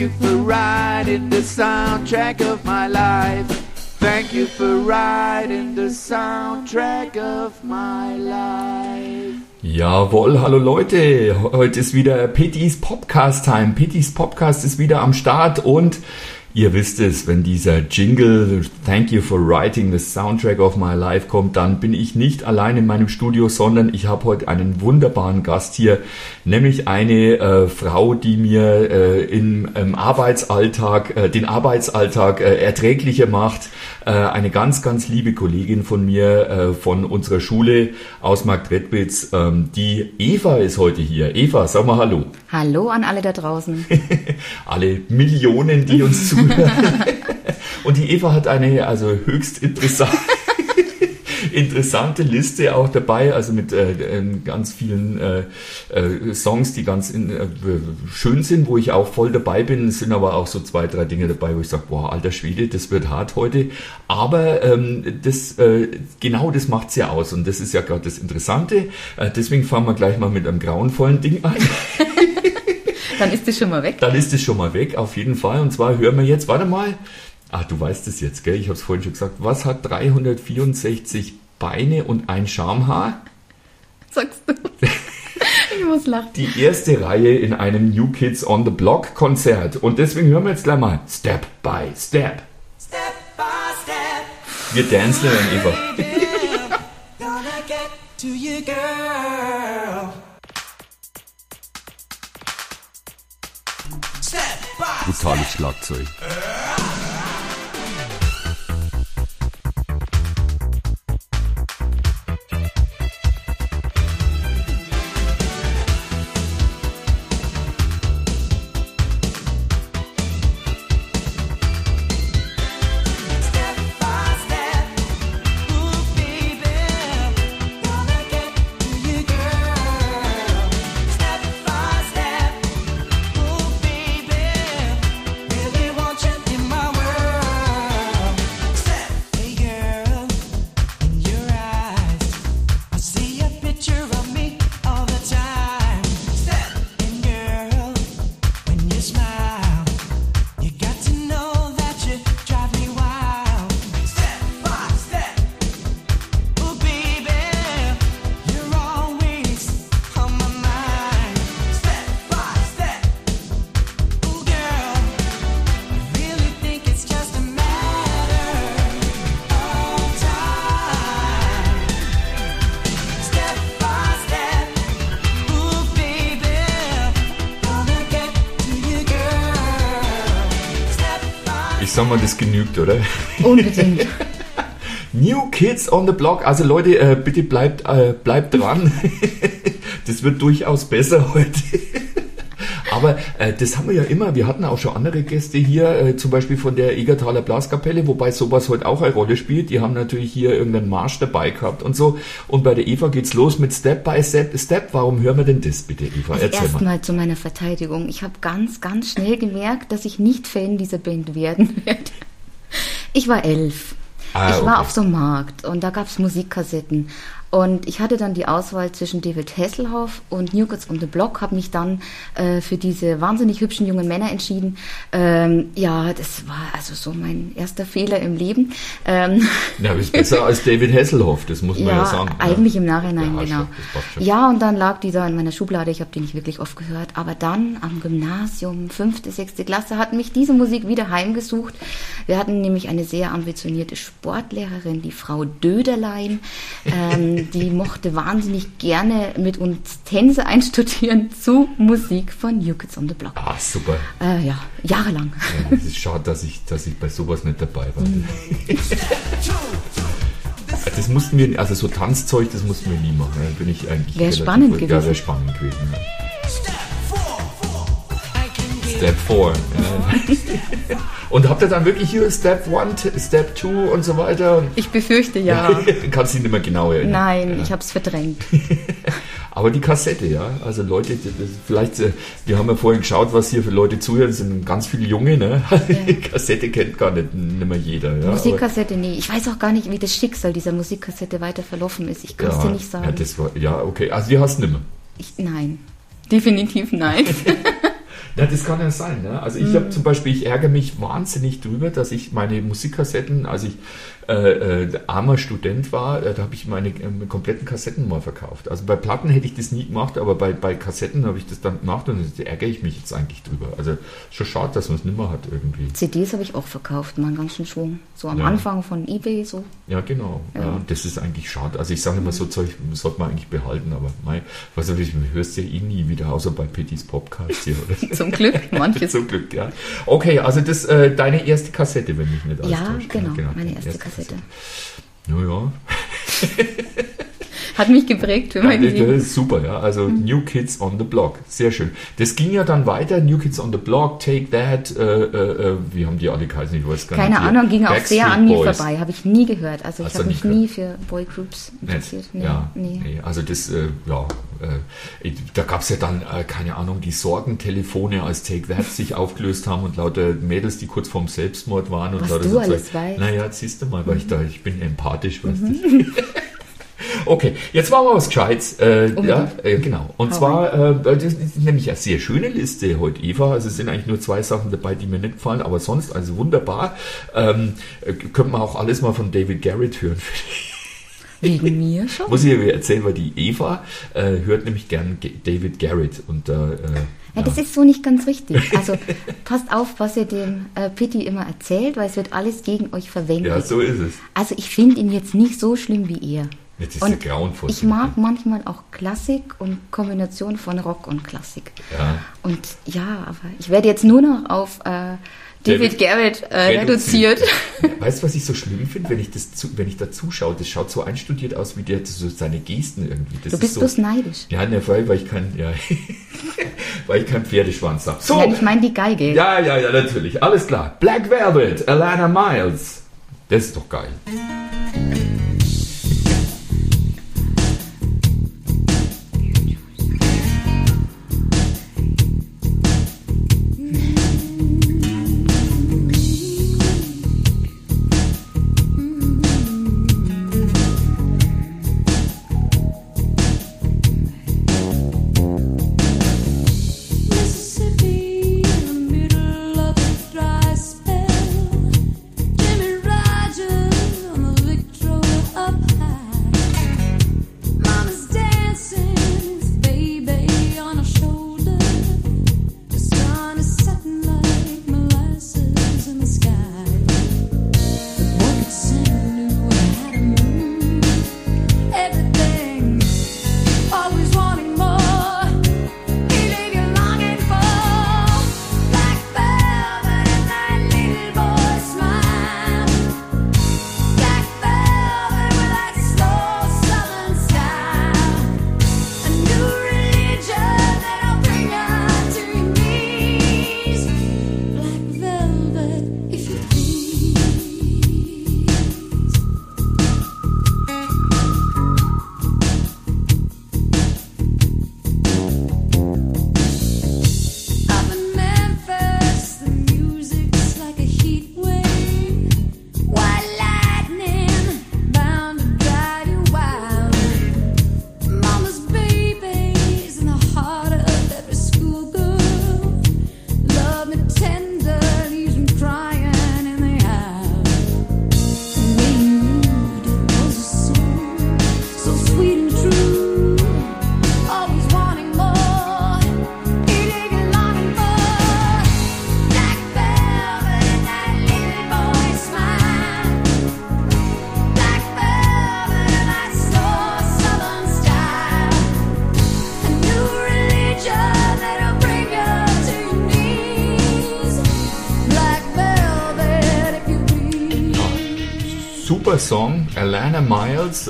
you for riding the soundtrack of my life. Thank you for riding the soundtrack of my life. Jawohl, hallo Leute, heute ist wieder Pittys Podcast Time. Pittys Podcast ist wieder am Start und ihr wisst es, wenn dieser Jingle Thank you for writing the soundtrack of my life kommt, dann bin ich nicht allein in meinem Studio, sondern ich habe heute einen wunderbaren Gast hier, nämlich eine Frau, die mir im Arbeitsalltag, den Arbeitsalltag erträglicher macht. Eine ganz, ganz liebe Kollegin von mir, von unserer Schule aus Marktredwitz, die Eva ist heute hier. Eva, sag mal Hallo. Hallo an alle da draußen. Alle Millionen, die uns zuhören. Und die Eva hat eine höchst interessante Liste auch dabei, also mit ganz vielen Songs, die ganz schön sind, wo ich auch voll dabei bin. Es sind aber auch so 2, 3 Dinge dabei, wo ich sage, boah, alter Schwede, das wird hart heute. Aber genau das macht's ja aus und das ist ja gerade das Interessante. Deswegen fangen wir gleich mal mit einem grauenvollen Ding an. Dann ist es schon mal weg. Dann ist es schon mal weg, auf jeden Fall. Und zwar hören wir jetzt, warte mal. Ach, du weißt es jetzt, gell? Ich habe es vorhin schon gesagt. Was hat 364 Beine und ein Schamhaar? Sagst du? Ich muss lachen. Die erste Reihe in einem New Kids on the Block Konzert. Und deswegen hören wir jetzt gleich mal Step by Step. Step by Step. Wir dancen dann, Eva. Gonna get to you, girl. Brutales Schlagzeug. Ich sag mal, das genügt, oder? Unbedingt. New Kids on the Block. Also Leute, bitte bleibt dran. Das wird durchaus besser heute. Aber das haben wir ja immer. Wir hatten auch schon andere Gäste hier, zum Beispiel von der Egertaler Blaskapelle, wobei sowas heute auch eine Rolle spielt. Die haben natürlich hier irgendeinen Marsch dabei gehabt und so. Und bei der Eva geht's los mit Step by Step. Warum hören wir denn das bitte, Eva? Also Erzähl erstmal zu meiner Verteidigung. Ich habe ganz, ganz schnell gemerkt, dass ich nicht Fan dieser Band werden werde. Ich war 11. Ich war auf so einem Markt und da gab's Musikkassetten. Und ich hatte dann die Auswahl zwischen David Hasselhoff und New Kids on the Block, habe mich dann für diese wahnsinnig hübschen jungen Männer entschieden. Ja, das war also so mein erster Fehler im Leben. Ja, ist besser als David Hasselhoff, das muss man ja sagen. Eigentlich im Nachhinein, ja, genau. Schon. Ja, und dann lag die da in meiner Schublade, ich habe die nicht wirklich oft gehört. Aber dann am Gymnasium, 5., 6. Klasse, hat mich diese Musik wieder heimgesucht. Wir hatten nämlich eine sehr ambitionierte Sportlehrerin, die Frau Döderlein, die mochte wahnsinnig gerne mit uns Tänze einstudieren zu Musik von New Kids on the Block. Ah, super. Ja, jahrelang. Ja, es ist schade, dass ich bei sowas nicht dabei war. Das mussten wir, also so Tanzzeug, das mussten wir nie machen. Da bin ich eigentlich wäre spannend gewesen. Ja, wäre spannend gewesen. Ja. Step 4. Ja. Und habt ihr dann wirklich hier Step 1, Step 2 und so weiter? Ich befürchte, ja. Kannst du dich nicht mehr genau erinnern? Nein, ja. Ich habe es verdrängt. Aber die Kassette, ja, also Leute, vielleicht, wir haben ja vorhin geschaut, was hier für Leute zuhören, das sind ganz viele Junge, ne? Ja. Die Kassette kennt gar nicht mehr jeder. Ja? Musikkassette, nee. Ich weiß auch gar nicht, wie das Schicksal dieser Musikkassette weiter verlaufen ist. Ich kann es dir nicht sagen. Ja, okay, also die hast du nicht mehr? Nein, definitiv nein. Ja, das kann ja sein. Ne? Also ich habe zum Beispiel, ich ärgere mich wahnsinnig drüber, dass ich meine Musikkassetten, als ich armer Student war, da habe ich meine kompletten Kassetten mal verkauft. Also bei Platten hätte ich das nie gemacht, aber bei Kassetten habe ich das dann gemacht und da ärgere ich mich jetzt eigentlich drüber. Also schon schade, dass man es nicht mehr hat irgendwie. CDs habe ich auch verkauft, mal einen ganzen Schwung. So am Anfang von eBay so. Ja, genau. Ja. Das ist eigentlich schade. Also ich sage immer, so Zeug sollte man eigentlich behalten, aber du hörst ja eh nie wieder, außer bei Pittys Podcast hier, oder? Zum Glück, manches. Zum Glück, ja. Okay, also das deine erste Kassette, wenn mich nicht alles täuscht. Ja, genau, meine erste Kassette. Naja. Hat mich geprägt für mein Leben. Das ist super, ja. Also New Kids on the Block, sehr schön. Das ging ja dann weiter, New Kids on the Block, Take That, wie haben die alle geheißen? Ich weiß gar nicht. Keine Ahnung, ging auch sehr an mir vorbei, habe ich nie gehört. Also ich habe mich nie für Boygroups interessiert. Nee. Also das, da gab es ja dann, keine Ahnung, die Sorgentelefone, als Take That sich aufgelöst haben und lauter Mädels, die kurz vorm Selbstmord waren. Und was du alles weißt. Naja, siehst du mal, weil ich bin empathisch, weißt du. Okay, jetzt machen wir was Gescheites. Genau. Und zwar, das ist nämlich eine sehr schöne Liste heute, Eva. Also es sind eigentlich nur 2 Sachen dabei, die mir nicht gefallen, aber sonst, also wunderbar. Könnte man auch alles mal von David Garrett hören. Wegen mir schon? Muss ich dir erzählen, weil die Eva hört nämlich gern David Garrett. Und, das ist so nicht ganz richtig. Also passt auf, was ihr dem Pitti immer erzählt, weil es wird alles gegen euch verwendet. Ja, so ist es. Also ich finde ihn jetzt nicht so schlimm wie ihr. Das ist ja grauenvoll. Ich mag manchmal auch Klassik und Kombination von Rock und Klassik. Ja. Und ja, aber ich werde jetzt nur noch auf David Garrett reduziert. Weißt du, was ich so schlimm finde, wenn ich da zuschaue? Das schaut so einstudiert aus, wie der so seine Gesten irgendwie. Das du bist bloß neidisch. Ja, weil ich kein Pferdeschwanz habe. So. Ja, ich meine die Geige. Ja, natürlich. Alles klar. Black Velvet, Alana Miles. Das ist doch geil. Super Song, Alana Miles,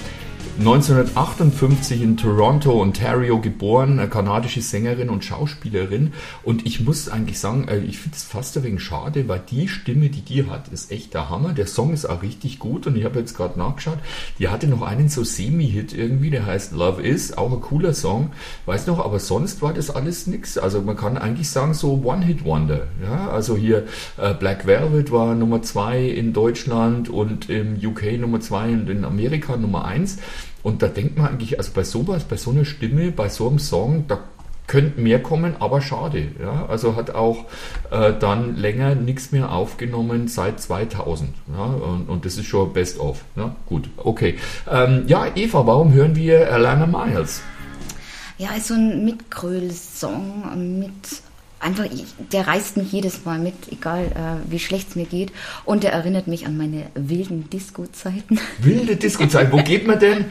1958 in Toronto, Ontario geboren, eine kanadische Sängerin und Schauspielerin. Und ich muss eigentlich sagen, ich finde es fast ein wenig schade, weil die Stimme, die hat, ist echt der Hammer. Der Song ist auch richtig gut und ich habe jetzt gerade nachgeschaut, die hatte noch einen so Semi-Hit irgendwie, der heißt Love Is, auch ein cooler Song, weiß noch, aber sonst war das alles nix. Also man kann eigentlich sagen, so One-Hit-Wonder. Ja? Also hier Black Velvet war Nummer 2 in Deutschland und im UK Nummer 2 und in Amerika Nummer 1. Und da denkt man eigentlich, also bei sowas, bei so einer Stimme, bei so einem Song, da könnte mehr kommen, aber schade. Ja? Also hat auch dann länger nichts mehr aufgenommen seit 2000. Ja? Und das ist schon Best of. Ja? Gut, okay. Ja, Eva, warum hören wir Alannah Myers? Ja, ist so ein Mitgröl-Song mit... Einfach, der reißt mich jedes Mal mit, egal wie schlecht es mir geht. Und der erinnert mich an meine wilden Disco-Zeiten. Wilde Disco-Zeiten? Wo geht man denn?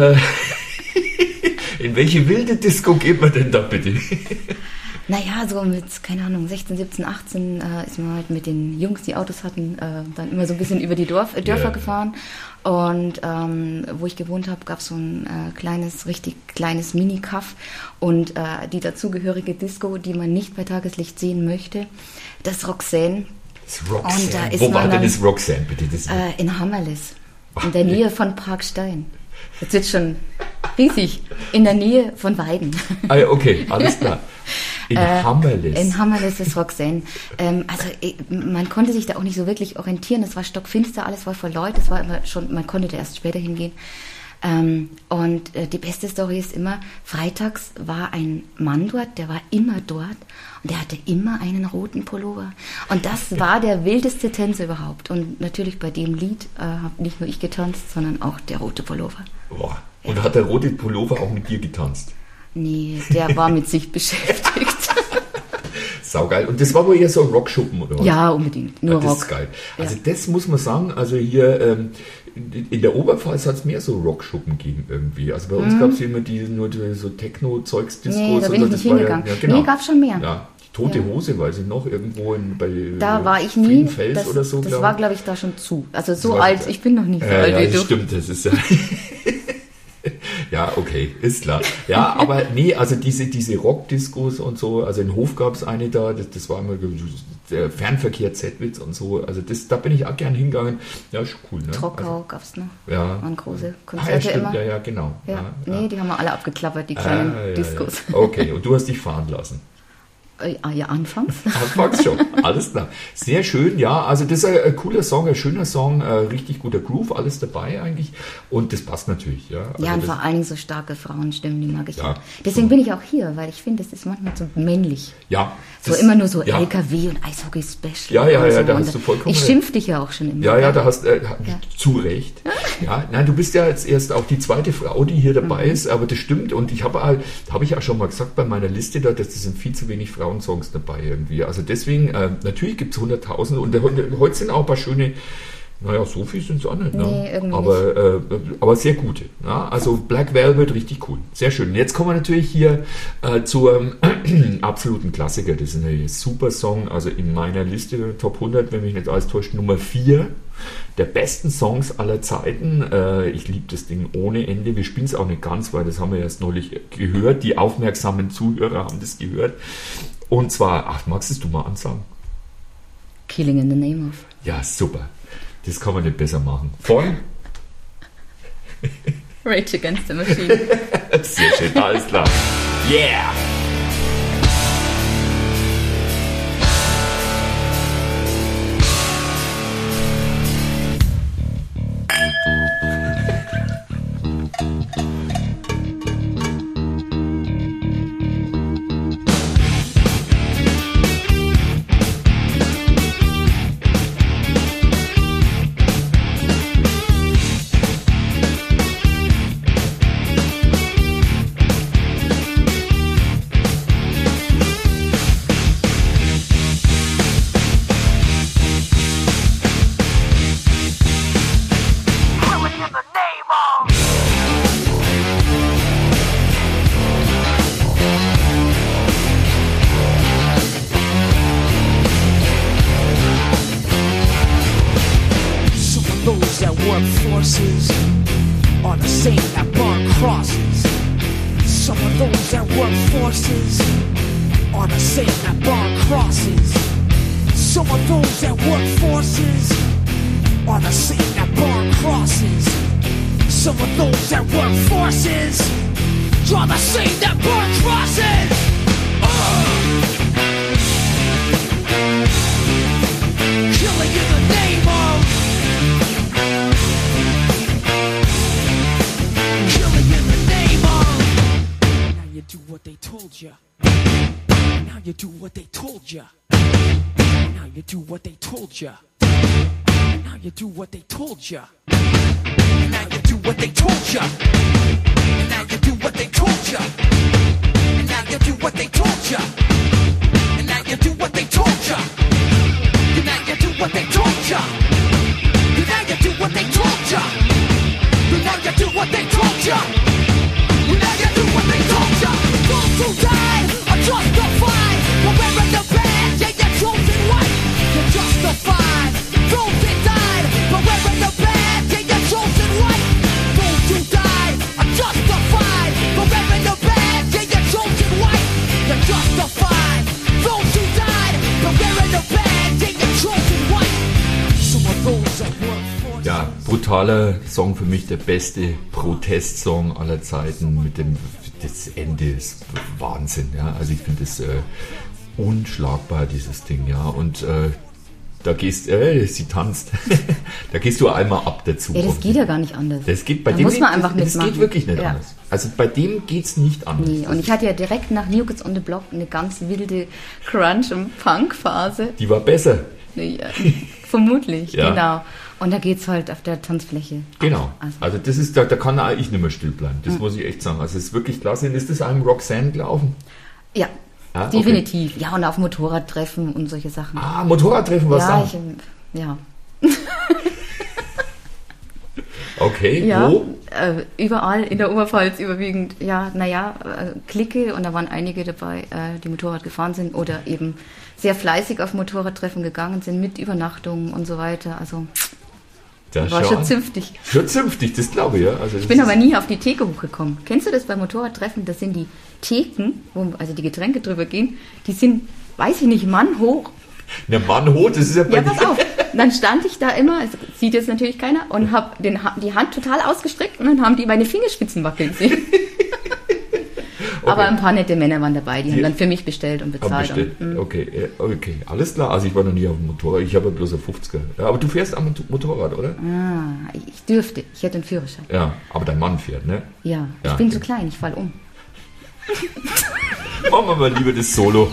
In welche wilde Disco geht man denn da bitte? Naja, so mit, keine Ahnung, 16, 17, 18 ist man halt mit den Jungs, die Autos hatten, dann immer so ein bisschen über die Dörfer gefahren. Und wo ich gewohnt habe, gab es so ein richtig kleines Mini-Kaff und die dazugehörige Disco, die man nicht bei Tageslicht sehen möchte, das ist Roxanne. Und da ist wo war denn das Roxanne, bitte? In Hammerles, in der Nähe von Parkstein. Jetzt wird schon riesig, in der Nähe von Weiden. Ah ja, okay, alles klar. In Hammerles. In Hammerles ist Roxanne. Man konnte sich da auch nicht so wirklich orientieren. Es war stockfinster, alles war voll Leute. Es war immer schon, man konnte da erst später hingehen. Und die beste Story ist immer, freitags war ein Mann dort, der war immer dort und der hatte immer einen roten Pullover. Und das war der wildeste Tänzer überhaupt. Und natürlich bei dem Lied habe nicht nur ich getanzt, sondern auch der rote Pullover. Boah. Und hat der rote Pullover auch mit dir getanzt? Nee, der war mit sich beschäftigt. Saugeil. Und das war wohl eher so ein Rockschuppen, oder was? Ja, unbedingt. Nur das Rock. Das ist geil. Also das muss man sagen, also hier in der Oberpfalz hat es mehr so Rockschuppen gegeben irgendwie. Also bei uns gab es immer nur so Techno-Zeugs-Discos. Nee, da bin ich nicht hingegangen. Ja, genau. Nee, gab es schon mehr. Ja. Tote Hose, weiß ich noch, irgendwo da war ich nie. Fels oder so. Das war, glaube ich, da schon zu. Also so alt, ich bin noch nicht so alt wie du. Stimmt, das ist ja... Ja, okay, ist klar. Ja, aber nee, also diese Rock-Discos und so, also in Hof gab es eine da, das war immer der Fernverkehr Z-Witz und so, also da bin ich auch gern hingegangen. Ja, ist cool, ne? Trockau gab es noch. Ja. Waren große Konzerte immer. Ja, genau. Ja. Nee, die haben wir alle abgeklappert, die kleinen Discos. Ja. Okay, und du hast dich fahren lassen. Ja, anfangs. Anfangs schon, alles klar. Sehr schön, ja, also das ist ein cooler Song, ein schöner Song, richtig guter Groove, alles dabei eigentlich und das passt natürlich. Ja, also und vor allen Dingen so starke Frauenstimmen, die mag ich. Ja. Deswegen bin ich auch hier, weil ich finde, das ist manchmal so männlich. Ja. So immer nur so LKW und Eishockey-Special. Ja, so. da hast du vollkommen Ich schimpf dich ja auch schon immer. Ja, da hast zu Recht. Ja, nein, du bist ja jetzt erst auch die zweite Frau, die hier dabei ist, aber das stimmt und ich habe ich auch schon mal gesagt bei meiner Liste da, dass das sind viel zu wenig Frauensongs dabei irgendwie. Also deswegen, natürlich gibt es 100.000 und heute sind auch ein paar schöne, naja, so viel sind es auch nicht, ne? Nee, irgendwie aber sehr gute. Ja? Also Black Velvet, richtig cool. Sehr schön. Jetzt kommen wir natürlich hier zu einem absoluten Klassiker. Das ist ein super Song, also in meiner Liste Top 100, wenn mich nicht alles täuscht, Nummer 4 der besten Songs aller Zeiten. Ich liebe das Ding ohne Ende. Wir spielen es auch nicht ganz, weil das haben wir erst neulich gehört. Die aufmerksamen Zuhörer haben das gehört. Und zwar, magst du mal ansagen? Killing in the Name of. Ja, super. Das kann man nicht besser machen. Von? Rage Against the Machine. Sehr schön, alles klar. Yeah! forces are the same that burn crosses. Some of those that work forces are the same that burn crosses. Some of those that work forces are the same that burn crosses. Some of those that work forces are the same that burn crosses. Killing in the name of. Killing in the name of. Now you do what they told told you. Now you do what they told you. Now you do what they told you. Now you do what they told you. Now you do what they told you. Now you do what they told you. Now you do what they told you. Now you do what they told you. Now you do what they told you. Now you do what they told you. Now you do what they told you. Now you do what they told you. Those who died are justified for wearing the badge. Yeah, you're chosen white. You're justified. Those who died for wearing the badge. Yeah, you're chosen white. Those who died are justified for wearing the badge. Yeah, you're chosen white. You're justified. Those who died for wearing the badge. Yeah, you're chosen white. Some of those that work for Ja, brutaler Song, für mich der beste Protestsong aller Zeiten mit dem, das Ende ist Wahnsinn, ja, also ich finde das unschlagbar, dieses Ding, ja, und da gehst, sie tanzt, da gehst du einmal ab dazu. Ja, das geht ja gar nicht anders. Das geht bei da dem muss man nicht, einfach das mitmachen. geht wirklich nicht ja. anders. Also bei dem geht's nicht anders. Nee, und ich hatte ja direkt nach New Kids on the Block eine ganz wilde Crunch- und Punk-Phase. Die war besser. Ja, vermutlich, Ja. genau. Und da geht's halt auf der Tanzfläche. Genau. Also das ist, da kann ich nicht mehr still bleiben. Das muss ich echt sagen. Also es ist wirklich klasse. Und ist das einem Roxanne gelaufen? Ja, Ah, okay. definitiv. Ja, und auf Motorradtreffen und solche Sachen. Ah, Motorradtreffen, was ja, dann? ja. Okay, Ja, wo? überall in der Oberpfalz überwiegend, ja, Clique, und da waren einige dabei, die Motorrad gefahren sind oder eben sehr fleißig auf Motorradtreffen gegangen sind mit Übernachtungen und so weiter. Also Das war schon zünftig. Schon zünftig, das glaube ich, ja. Also Ich bin aber nie auf die Theke hochgekommen. Kennst du das bei Motorradtreffen? Das sind die Theken, wo also die Getränke drüber gehen, die sind, weiß ich nicht, Mann hoch. Der Mann hoch, das ist ja bei Ja, pass auf. Dann stand ich da immer, das sieht jetzt natürlich keiner, und habe die Hand total ausgestreckt und dann haben die meine Fingerspitzen wackeln sehen. Aber ein paar nette Männer waren dabei, die haben dann für mich bestellt und bezahlt. Okay, alles klar. Also ich war noch nie auf dem Motorrad, ich habe ja bloß ein 50er. Ja, aber du fährst am Motorrad, oder? Ah, ich dürfte, ich hätte einen Führerschein. Ja, aber dein Mann fährt, ne? Ja, Ja. ich bin zu klein, ich fall um. Machen wir mal lieber das Solo.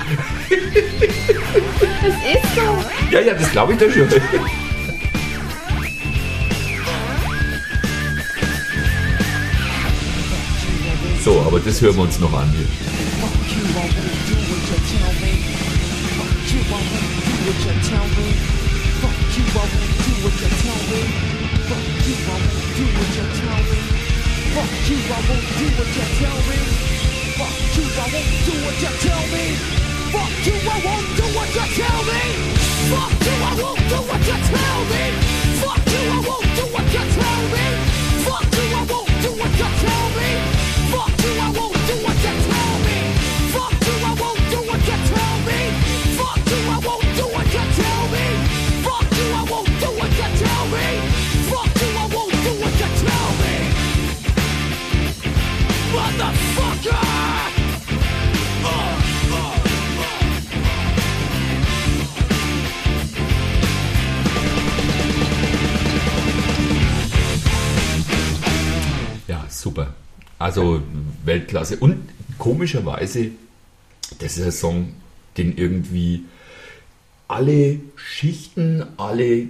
Das ist so. Ja, das glaube ich doch schon. So, aber das hören wir uns noch an hier. Super. Also Weltklasse. Und komischerweise, das ist ein Song, den irgendwie alle Schichten, alle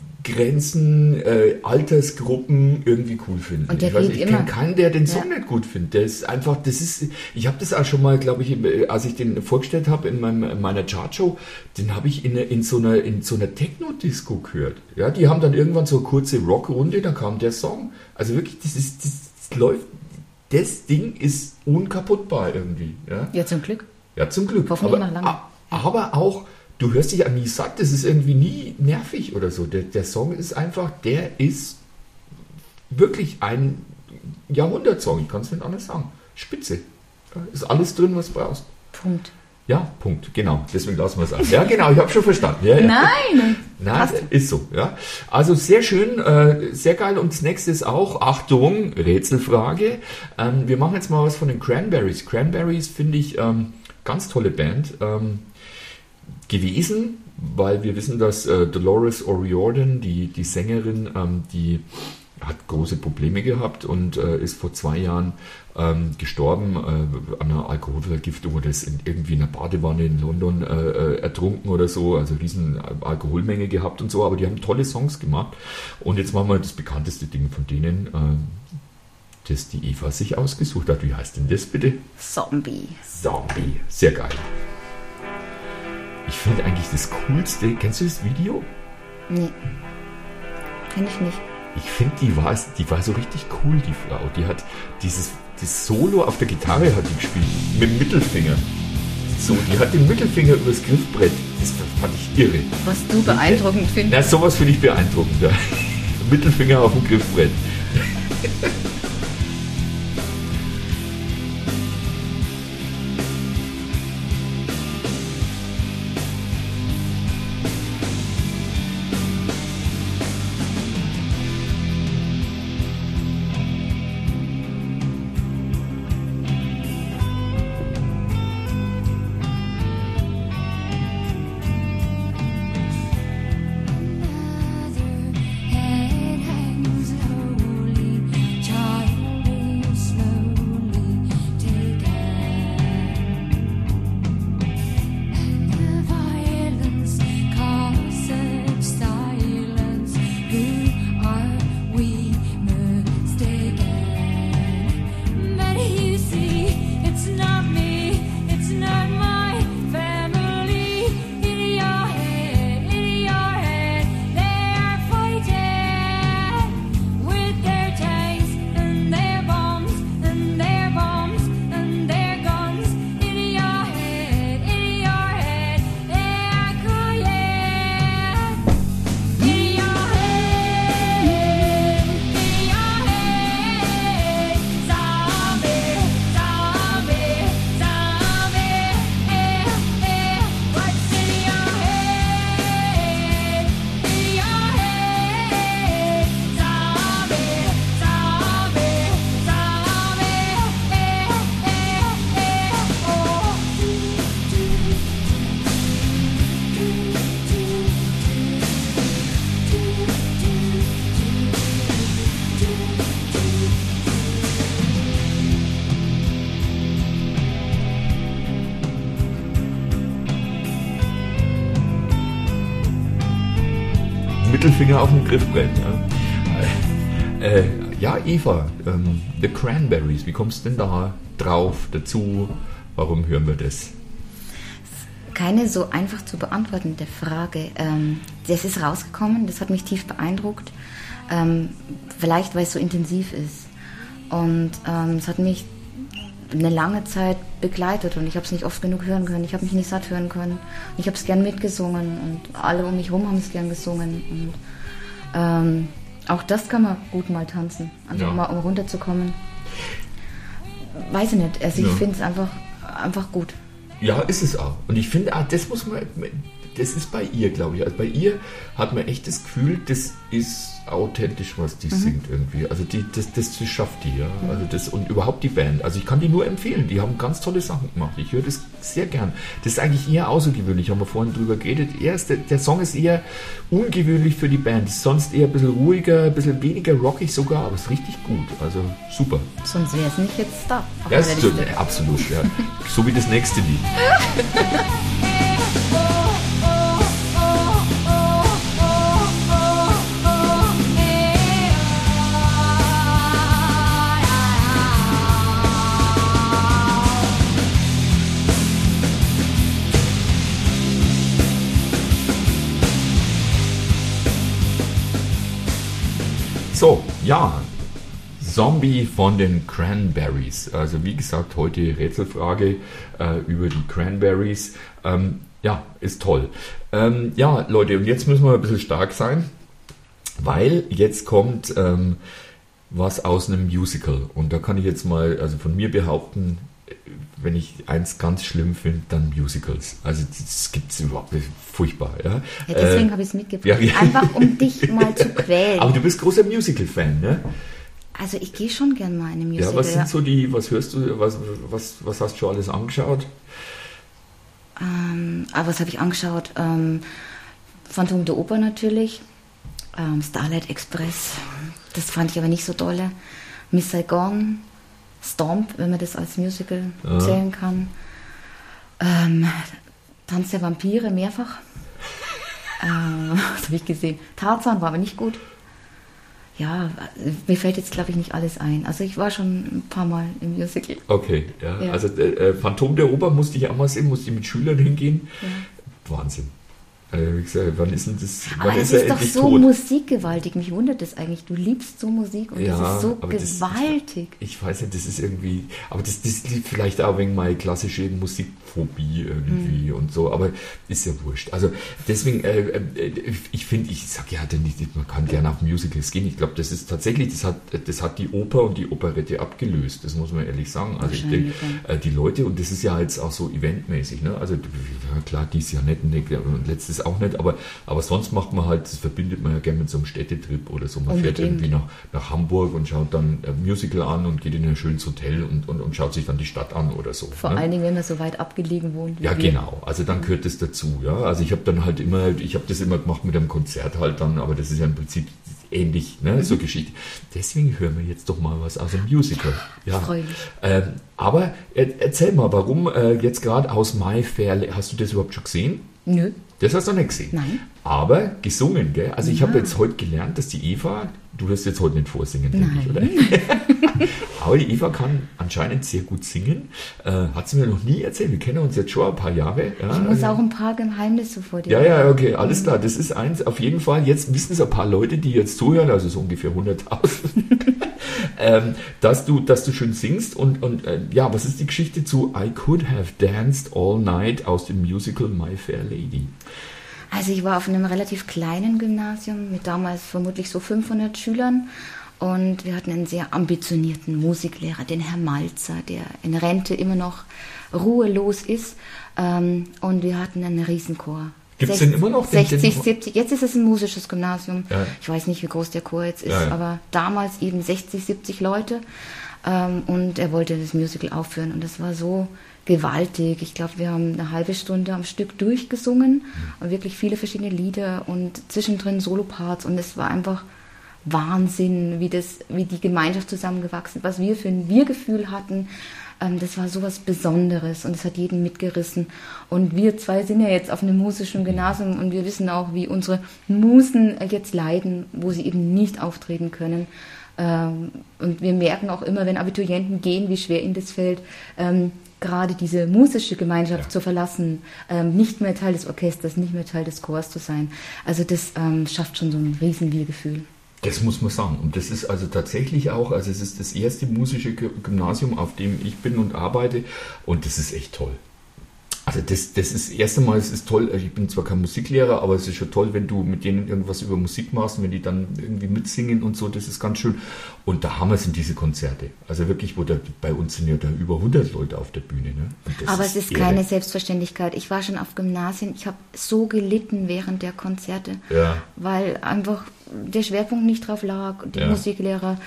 Grenzen, Altersgruppen irgendwie cool finden. Und der ich kenne keinen, der den Song nicht gut findet. Der ist einfach, ich habe das auch schon mal, glaube ich, als ich den vorgestellt habe in meiner Chartshow, den habe ich in so einer Techno-Disco gehört. Ja, die haben dann irgendwann so eine kurze Rockrunde, da kam der Song. Also wirklich, das läuft, das Ding ist unkaputtbar irgendwie. Ja, zum Glück. Ja, zum Glück. Hoffentlich noch lange. Aber auch, du hörst dich ja nie satt, das ist irgendwie nie nervig oder so. Der Song ist einfach, der ist wirklich ein Jahrhundertsong, ich kann es nicht anders sagen. Spitze. Da ist alles drin, was du brauchst. Punkt. Ja, Punkt, genau. Deswegen lassen wir es an. Ja, genau, ich habe schon verstanden. Ja. Nein! Nein, ist so. Ja. Also sehr schön, sehr geil. Und das nächste ist auch, Achtung, Rätselfrage. Wir machen jetzt mal was von den Cranberries. Cranberries finde ich ganz tolle Band gewesen, weil wir wissen, dass Dolores O'Riordan, die Sängerin, die hat große Probleme gehabt und ist vor 2 Jahren gestorben an einer Alkoholvergiftung oder ist irgendwie in einer Badewanne in London ertrunken oder so, also riesen Alkoholmenge gehabt und so, aber die haben tolle Songs gemacht und jetzt machen wir das bekannteste Ding von denen, das die Eva sich ausgesucht hat. Wie heißt denn das bitte? Zombie. Zombie, sehr geil. Ich finde eigentlich das Coolste, kennst du das Video? Nee, kenn ich nicht. Ich finde, die war so richtig cool, die Frau. Die hat das Solo auf der Gitarre hat die gespielt, mit dem Mittelfinger. So, die hat den Mittelfinger übers Griffbrett. Das fand ich irre. Was du beeindruckend findest. Na, sowas finde ich beeindruckend. Ja. Mittelfinger auf dem Griffbrett. Mittelfinger auf dem Griffbrett. Ja, Eva, The Cranberries, wie kommst du denn da drauf, dazu? Warum hören wir das? Keine so einfach zu beantwortende Frage. Das ist rausgekommen, das hat mich tief beeindruckt. Vielleicht, weil es so intensiv ist. Und es hat mich eine lange Zeit begleitet und ich habe es nicht oft genug hören können. Ich habe mich nicht satt hören können. Und ich habe es gern mitgesungen und alle um mich herum haben es gern gesungen. Und auch das kann man gut mal tanzen, einfach mal um runterzukommen. Weiß ich nicht, also ich finde es einfach gut. Ja, ist es auch. Und ich finde, das ist bei ihr, glaube ich. Also bei ihr hat man echt das Gefühl, das ist authentisch, was die singt irgendwie. Also das schafft die, ja. Also das und überhaupt die Band. Also ich kann die nur empfehlen. Die haben ganz tolle Sachen gemacht. Ich höre das sehr gern. Das ist eigentlich eher außergewöhnlich. Haben wir vorhin drüber geredet. Der Song ist eher ungewöhnlich für die Band. Ist sonst eher ein bisschen ruhiger, ein bisschen weniger rockig sogar, aber ist richtig gut. Also super. Sonst wäre es nicht jetzt da. Ja, ist so, absolut, ja. So wie das nächste Lied. So, ja, Zombie von den Cranberries. Also wie gesagt, heute Rätselfrage über die Cranberries. Ja, ist toll. Ja, Leute, und jetzt müssen wir ein bisschen stark sein, weil jetzt kommt was aus einem Musical. Und da kann ich jetzt mal also von mir behaupten, wenn ich eins ganz schlimm finde, dann Musicals. Also das gibt es überhaupt nicht. Furchtbar. Ja, deswegen habe ich es mitgebracht. Ja. Einfach um dich mal zu quälen. Aber du bist großer Musical-Fan, ne? Also ich gehe schon gern mal in eine Musical. Ja, was sind so was hörst du, was hast du schon alles angeschaut? Was habe ich angeschaut? Phantom der Oper natürlich, Starlight Express, das fand ich aber nicht so dolle. Miss Saigon, Stomp, wenn man das als Musical zählen kann. Tanz der Vampire mehrfach. Was habe ich gesehen? Tarzan war aber nicht gut. Ja, mir fällt jetzt, glaube ich, nicht alles ein. Also ich war schon ein paar Mal im Musical. Okay, ja. Also Phantom der Oper musste ich auch mal sehen, musste ich mit Schülern hingehen. Ja. Wahnsinn. Wie gesagt, wann ist denn das? Aber es ist doch so tot? Musikgewaltig. Mich wundert das eigentlich. Du liebst so Musik und das ist so gewaltig. Ich weiß nicht, das ist irgendwie, aber das liegt vielleicht auch wegen meiner klassischen Musikphobie irgendwie und so, aber ist ja wurscht. Also deswegen, ich sage ja, man kann gerne auf Musicals gehen. Ich glaube, das ist tatsächlich, das hat die Oper und die Operette abgelöst. Das muss man ehrlich sagen. Also ich denke, die Leute, und das ist ja jetzt auch so eventmäßig, ne? Also klar, dies Jahr nicht und letztes auch nicht, aber sonst macht man halt, das verbindet man ja gerne mit so einem Städtetrip oder so. Man fährt irgendwie nach Hamburg und schaut dann ein Musical an und geht in ein schönes Hotel und schaut sich dann die Stadt an oder so. Vor allen Dingen, wenn man so weit abgelegen wohnt. Ja, genau. Also dann gehört das dazu. Ja? Also ich habe das immer gemacht mit einem Konzert halt dann, aber das ist ja im Prinzip ähnlich, ne? So Geschichte. Deswegen hören wir jetzt doch mal was aus dem Musical. Ja. Freue mich. Aber erzähl mal, warum jetzt gerade aus My Fair, hast du das überhaupt schon gesehen? Nö. Das hast du noch nicht gesehen. Nein. Aber gesungen, gell? Also ich habe jetzt heute gelernt, dass die Eva, du wirst jetzt heute nicht vorsingen, denke ich, oder? Aber die Eva kann anscheinend sehr gut singen. Hat sie mir noch nie erzählt. Wir kennen uns jetzt schon ein paar Jahre. Ja, ich muss auch ein paar Geheimnisse vor dir. Ja, okay, alles klar. Das ist eins. Auf jeden Fall, jetzt wissen es ein paar Leute, die jetzt zuhören, also so ungefähr 100.000, dass du schön singst. Und was ist die Geschichte zu I Could Have Danced All Night aus dem Musical My Fair Lady? Also ich war auf einem relativ kleinen Gymnasium mit damals vermutlich so 500 Schülern und wir hatten einen sehr ambitionierten Musiklehrer, den Herr Malzer, der in Rente immer noch ruhelos ist, und wir hatten einen Riesenchor. Gibt es denn immer noch? 60, 70, jetzt ist es ein musisches Gymnasium. Ja. Ich weiß nicht, wie groß der Chor jetzt ist, ja. Aber damals eben 60, 70 Leute, und er wollte das Musical aufführen und das war so gewaltig. Ich glaube, wir haben eine halbe Stunde am Stück durchgesungen und wirklich viele verschiedene Lieder und zwischendrin Soloparts und es war einfach Wahnsinn, wie die Gemeinschaft zusammengewachsen, was wir für ein Wir-Gefühl hatten. Das war sowas Besonderes und es hat jeden mitgerissen. Und wir zwei sind ja jetzt auf einem musischen Gymnasium und wir wissen auch, wie unsere Musen jetzt leiden, wo sie eben nicht auftreten können. Und wir merken auch immer, wenn Abiturienten gehen, wie schwer ihnen das fällt, gerade diese musische Gemeinschaft zu verlassen, nicht mehr Teil des Orchesters, nicht mehr Teil des Chors zu sein. Also das schafft schon so ein riesen Wir-Gefühl. Das muss man sagen. Und das ist also tatsächlich auch, also es ist das erste musische Gymnasium, auf dem ich bin und arbeite. Und das ist echt toll. Also das ist das erste Mal, es ist toll, ich bin zwar kein Musiklehrer, aber es ist schon toll, wenn du mit denen irgendwas über Musik machst, wenn die dann irgendwie mitsingen und so, das ist ganz schön. Und der Hammer sind diese Konzerte. Also wirklich, bei uns sind ja da über 100 Leute auf der Bühne. Ne? Aber es ist keine Selbstverständlichkeit. Ich war schon auf Gymnasien, ich habe so gelitten während der Konzerte, weil einfach der Schwerpunkt nicht drauf lag. Die Musiklehrer,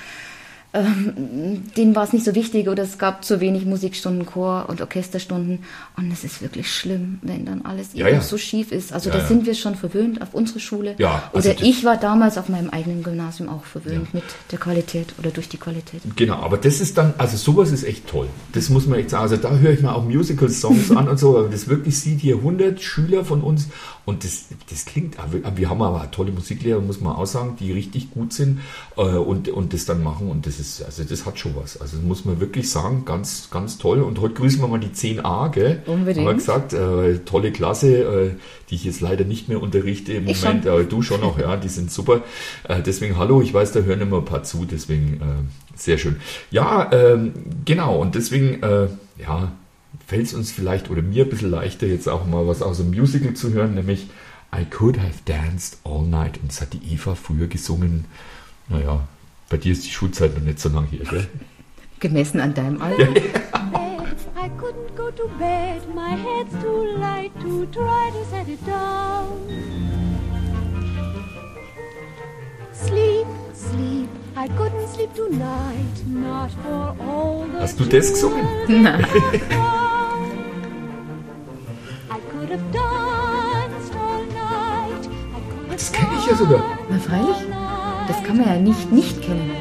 denen war es nicht so wichtig oder es gab zu wenig Musikstunden, Chor- und Orchesterstunden und es ist wirklich schlimm, wenn dann alles so schief ist. Also da sind wir schon verwöhnt auf unsere Schule. Ja, also oder ich war damals auf meinem eigenen Gymnasium auch verwöhnt mit der Qualität oder durch die Qualität. Genau, aber das ist dann, also sowas ist echt toll. Das muss man echt sagen. Also da höre ich mir auch Musical-Songs an und so, aber das wirklich sieht hier 100 Schüler von uns und das klingt, wir haben aber tolle Musiklehrer, muss man auch sagen, die richtig gut sind und das dann machen und das hat schon was. Also das muss man wirklich sagen, ganz, ganz toll. Und heute grüßen wir mal die 10a, gell? Unbedingt. Haben wir gesagt, tolle Klasse, die ich jetzt leider nicht mehr unterrichte im Moment, aber du schon noch, ja, die sind super. Deswegen hallo, ich weiß, da hören immer ein paar zu, deswegen sehr schön. Ja, genau, und deswegen, fällt es uns vielleicht oder mir ein bisschen leichter, jetzt auch mal was aus dem Musical zu hören, nämlich I Could Have Danced All Night. Und das hat die Eva früher gesungen. Naja, bei dir ist die Schulzeit noch nicht so lang hier, gell? Gemessen an deinem Alter. I couldn't go to bed, my head's too light to try to set it down. Sleep, sleep, I couldn't sleep tonight, not for all the Hast du das gesungen? Nein. I could have danced all night. Das kenne ich ja sogar. Na freilich. Das kann man ja nicht kennen.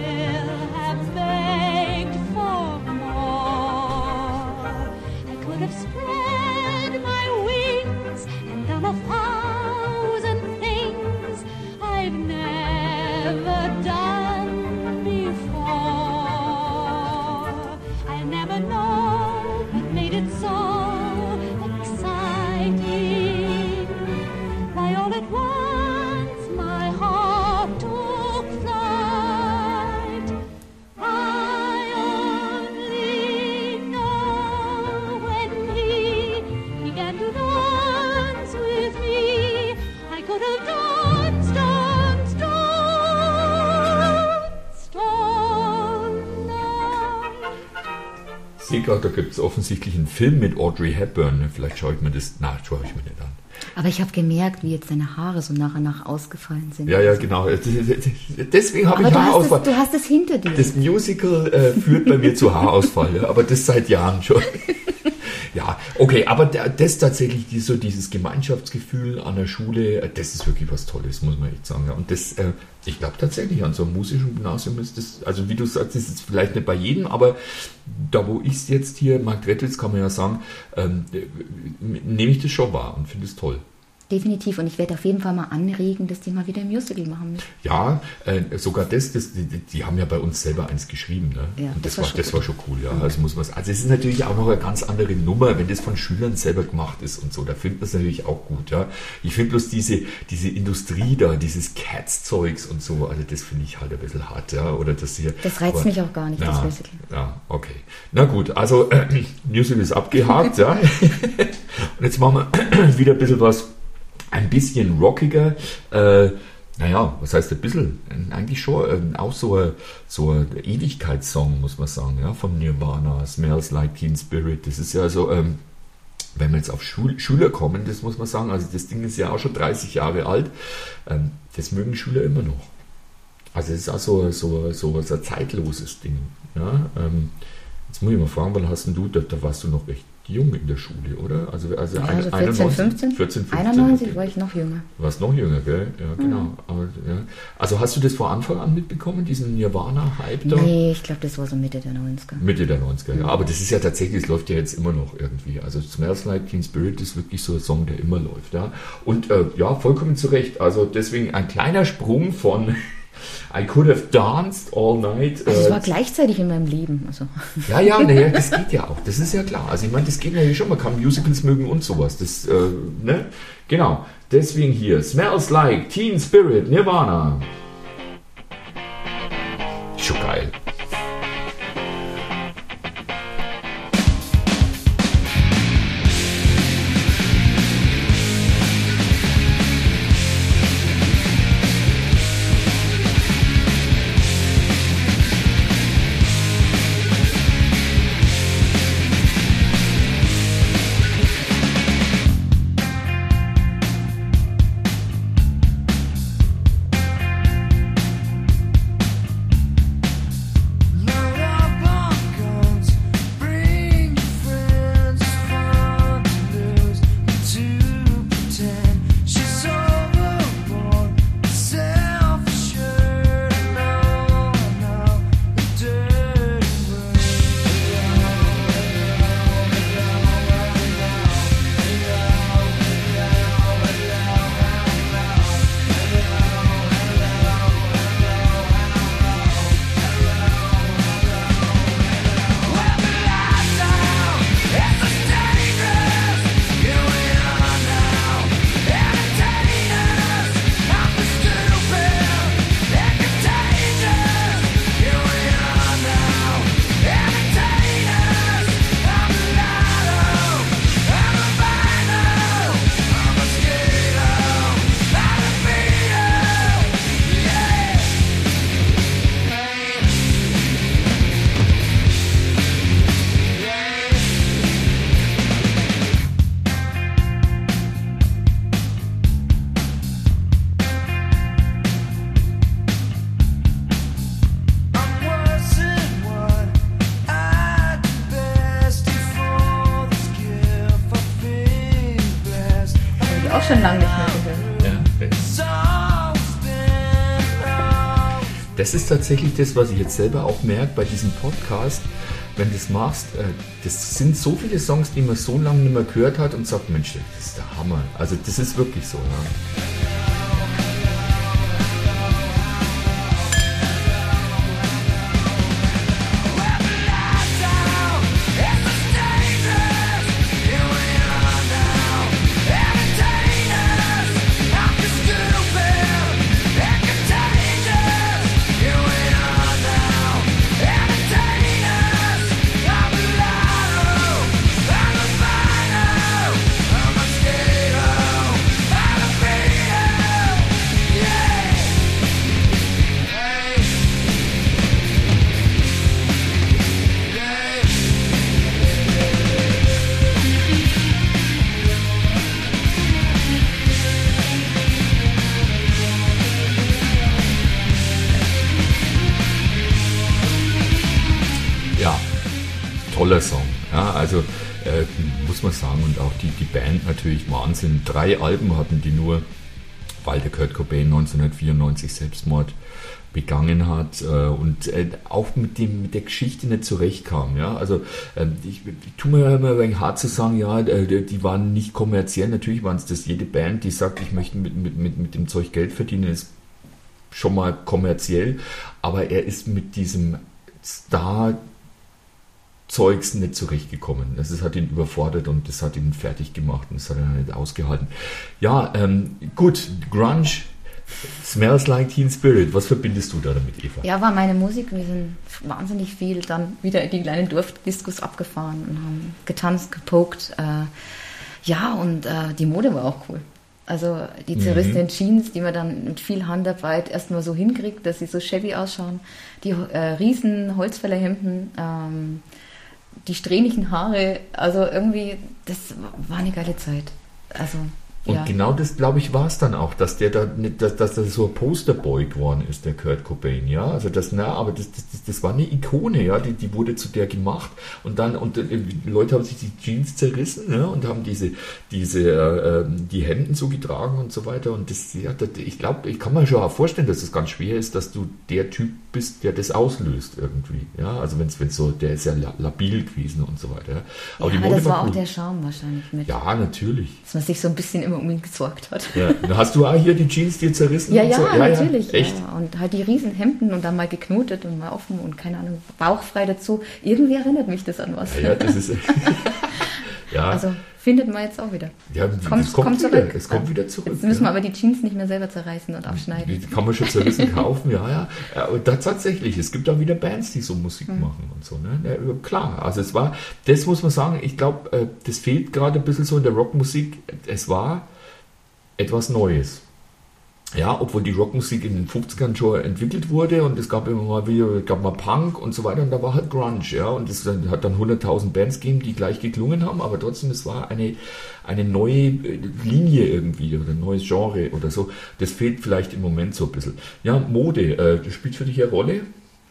Da gibt es offensichtlich einen Film mit Audrey Hepburn. Vielleicht schaue ich mir das nach, schaue ich mir nicht an. Aber ich habe gemerkt, wie jetzt deine Haare so nach und nach ausgefallen sind. Ja, genau. Deswegen habe ich Haarausfall. Du hast es hinter dir. Das Musical führt bei mir zu Haarausfall, ja, aber das seit Jahren schon. Ja, okay, aber das tatsächlich, dieses Gemeinschaftsgefühl an der Schule, das ist wirklich was Tolles, muss man echt sagen. Ja. Und das, ich glaube tatsächlich, an so einem musischen Gymnasium ist das, also wie du sagst, das ist vielleicht nicht bei jedem, aber da wo ich es jetzt hier, Marktredwitz kann man ja sagen, nehme ich das schon wahr und finde es toll. Definitiv, und ich werde auf jeden Fall mal anregen, dass die mal wieder ein Musical machen müssen. Ja, sogar die haben ja bei uns selber eins geschrieben, ne? Ja, und das war schon cool, ja. Also es ist natürlich auch noch eine ganz andere Nummer, wenn das von Schülern selber gemacht ist und so, da findet man es natürlich auch gut, ja. Ich finde bloß diese Industrie da, dieses Cats-Zeugs und so, also das finde ich halt ein bisschen hart, ja, oder das hier. Das reizt mich auch gar nicht, das Musical. Ja, okay. Na gut, also Musical ist abgehakt, ja. Und jetzt machen wir wieder ein bisschen was ein bisschen rockiger, naja, was heißt ein bisschen? Eigentlich schon auch so ein Ewigkeitssong, muss man sagen, ja, von Nirvana, Smells Like Teen Spirit. Das ist ja so, wenn wir jetzt auf Schüler kommen, das muss man sagen, also das Ding ist ja auch schon 30 Jahre alt, das mögen Schüler immer noch. Also es ist auch so ein zeitloses Ding. Ja? Jetzt muss ich mal fragen, wann hast du, da warst du noch recht jung in der Schule, oder? Also 14, 15? 91 war ich noch jünger. Du warst noch jünger, gell? Ja, genau. Mhm. Aber, ja. Also hast du das vor Anfang an mitbekommen, diesen Nirvana-Hype da? Nee, ich glaube, das war so Mitte der 90er. Mitte der 90er, ja. Aber das ist ja tatsächlich, es läuft ja jetzt immer noch irgendwie. Also Smells Like Teen Spirit ist wirklich so ein Song, der immer läuft, ja. Und ja, vollkommen zu Recht. Also deswegen ein kleiner Sprung von I could have danced all night. Also es war gleichzeitig in meinem Leben. Also. Ja, naja, das geht ja auch. Das ist ja klar. Also ich meine, das geht natürlich schon. Man kann Musicals mögen und sowas. Das, ne? Genau. Deswegen hier. Smells Like Teen Spirit, Nirvana. Schon geil. Schon lange nicht mehr gehört. Ja, das ist tatsächlich das, was ich jetzt selber auch merke bei diesem Podcast. Wenn du das machst, das sind so viele Songs, die man so lange nicht mehr gehört hat und sagt, Mensch, das ist der Hammer. Also das ist wirklich so. Ja. Toller Song, ja, also muss man sagen, und auch die Band natürlich Wahnsinn. 3 Alben hatten die nur, weil der Kurt Cobain 1994 Selbstmord begangen hat und auch mit der Geschichte nicht zurechtkam. Ja? Also ich tue mir immer ein wenig hart zu sagen, ja, die waren nicht kommerziell, natürlich waren es das, jede Band, die sagt, ich möchte mit dem Zeug Geld verdienen, ist schon mal kommerziell, aber er ist mit diesem Zeugs nicht zurechtgekommen. Das hat ihn überfordert und das hat ihn fertig gemacht und das hat er nicht ausgehalten. Ja, gut, Grunge, Smells Like Teen Spirit. Was verbindest du da damit, Eva? Ja, war meine Musik. Wir sind wahnsinnig viel dann wieder in die kleinen Dorfdiskos abgefahren und haben getanzt, gepokt. Und die Mode war auch cool. Also die zerrissenen Jeans, die man dann mit viel Handarbeit erstmal so hinkriegt, dass sie so shabby ausschauen. Die riesen Holzfällerhemden, die strähnigen Haare, also irgendwie, das war eine geile Zeit. Also, und ja. genau das, glaube ich, war es dann auch, dass der da nicht, dass das so ein Posterboy geworden ist, der Kurt Cobain, ja. Also das war eine Ikone, ja, die wurde zu der gemacht und die Leute haben sich die Jeans zerrissen, ja, und haben die Hemden so getragen und so weiter. Und ich glaube, ich kann mir schon auch vorstellen, dass es ganz schwer ist, dass du der Typ bist, der das auslöst irgendwie, ja. Also wenn's so, der ist ja labil gewesen und so weiter. Ja. Aber das war auch der Charme wahrscheinlich mit. Ja, natürlich. Dass man sich so ein bisschen immer um ihn gesorgt hat. Ja. Hast du auch hier die Jeans dir zerrissen? Ja, und so? natürlich. Ja. Echt? Ja. Und halt die riesen Hemden und dann mal geknotet und mal offen und keine Ahnung, bauchfrei dazu. Irgendwie erinnert mich das an was. Ja, das ist... ja. Also findet man jetzt auch wieder. Ja, kommt zurück. Es kommt wieder zurück. Jetzt müssen wir aber die Jeans nicht mehr selber zerreißen und abschneiden. Die kann man schon zerrissen kaufen, ja. Aber tatsächlich, es gibt auch wieder Bands, die so Musik machen und so. Ne? Ja, klar, also das muss man sagen, ich glaube, das fehlt gerade ein bisschen so in der Rockmusik. Es war etwas Neues. Ja, obwohl die Rockmusik in den 50ern schon entwickelt wurde und es gab immer mal Punk und so weiter und da war halt Grunge, ja, und es hat dann 100.000 Bands gegeben, die gleich geklungen haben, aber trotzdem, es war eine neue Linie irgendwie oder ein neues Genre oder so. Das fehlt vielleicht im Moment so ein bisschen. Ja, Mode, spielt für dich eine Rolle?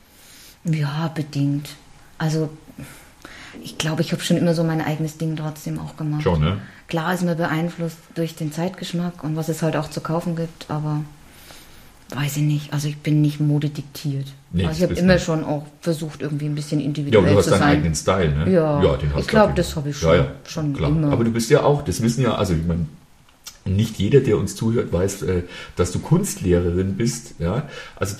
Ja, bedingt. Also ich glaube, ich habe schon immer so mein eigenes Ding trotzdem auch gemacht. Schon, ne? Klar ist man beeinflusst durch den Zeitgeschmack und was es halt auch zu kaufen gibt, aber weiß ich nicht. Also ich bin nicht modediktiert. Nee, also ich habe immer schon auch versucht, irgendwie ein bisschen individuell zu sein. Ja, du hast deinen eigenen Style, ne? Ja, den hast ich glaube, das habe ich schon klar. immer. Aber du bist ja auch, das wissen ja, also ich meine, nicht jeder, der uns zuhört, weiß, dass du Kunstlehrerin bist. Ja? Also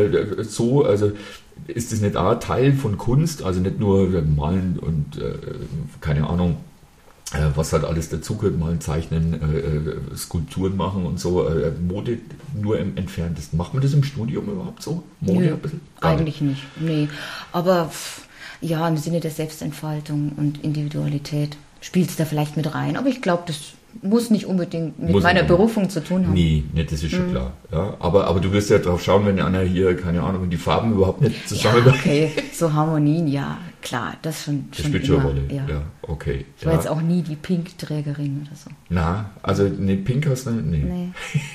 das ist das nicht auch Teil von Kunst, also nicht nur Malen und keine Ahnung, was halt alles dazugehört, Malen, Zeichnen, Skulpturen machen und so, Mode nur im Entferntesten. Macht man das im Studium überhaupt so? Mode ein bisschen? Eigentlich nicht, nee. Aber ja, im Sinne der Selbstentfaltung und Individualität spielt es da vielleicht mit rein. Aber ich glaube, das muss nicht unbedingt mit meiner Berufung zu tun haben. Nee, das ist schon klar. Ja, aber du wirst ja drauf schauen, wenn einer hier, keine Ahnung, die Farben überhaupt nicht zusammen... Ja, okay, so Harmonien, ja, klar, das schon spielt schon eine Rolle. Ja, okay. Ich war jetzt auch nie die Pink-Trägerin oder so. Na, also ne, Pink hast du nicht? Nee.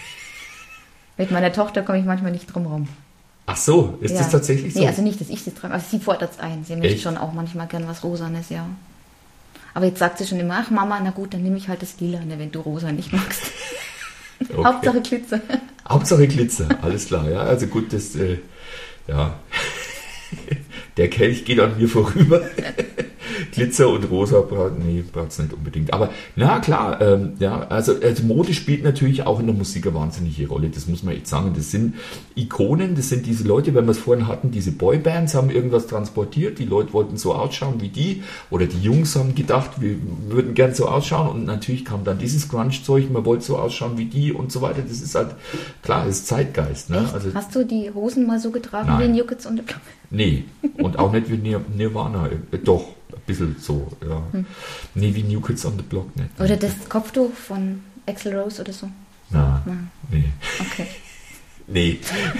Mit meiner Tochter komme ich manchmal nicht drum rum. Ach so, ist das tatsächlich so? Nee, also nicht, dass ich das trage, also sie fordert es ein. Sie möchte schon auch manchmal gern was Rosanes, ja. Aber jetzt sagt sie schon immer, ach Mama, na gut, dann nehme ich halt das Lila, wenn du rosa nicht magst. Okay. Hauptsache Glitzer. Hauptsache Glitzer, alles klar, ja. Also gut, das, ja. Der Kelch geht an mir vorüber. Glitzer und rosa braucht es nicht unbedingt. Aber na klar, ja, also Mode spielt natürlich auch in der Musik eine wahnsinnige Rolle. Das muss man echt sagen. Das sind Ikonen, das sind diese Leute, wenn wir es vorhin hatten, diese Boybands haben irgendwas transportiert. Die Leute wollten so ausschauen wie die. Oder die Jungs haben gedacht, wir würden gern so ausschauen. Und natürlich kam dann dieses Grunge-Zeug, man wollte so ausschauen wie die und so weiter. Das ist halt, klar, das ist Zeitgeist. Ne? Also, hast du die Hosen mal so getragen nein. wie New Kids on the Block? Nee, und auch nicht wie Nirvana. Doch, ein bisschen so, ja. Nee, wie New Kids on the Block nicht. Oder das Kopftuch von Axl Rose oder so? Nein. Nee. Okay. Nee.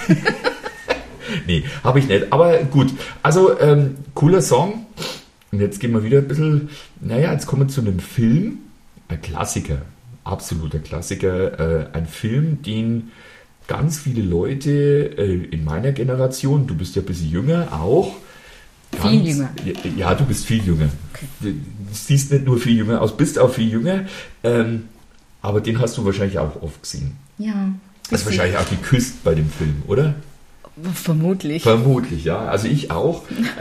Nee, habe ich nicht. Aber gut, also cooler Song. Und jetzt gehen wir wieder ein bisschen, jetzt kommen wir zu einem Film. Ein Klassiker, absoluter Klassiker. Ein Film, den ganz viele Leute in meiner Generation, du bist ja ein bisschen jünger, auch. Viel jünger. Ja, du bist viel jünger. Okay. Du siehst nicht nur viel jünger aus, bist auch viel jünger. Aber den hast du wahrscheinlich auch oft gesehen. Ja. Hast wahrscheinlich auch geküsst bei dem Film, oder? Vermutlich. Vermutlich, ja. Also ich auch.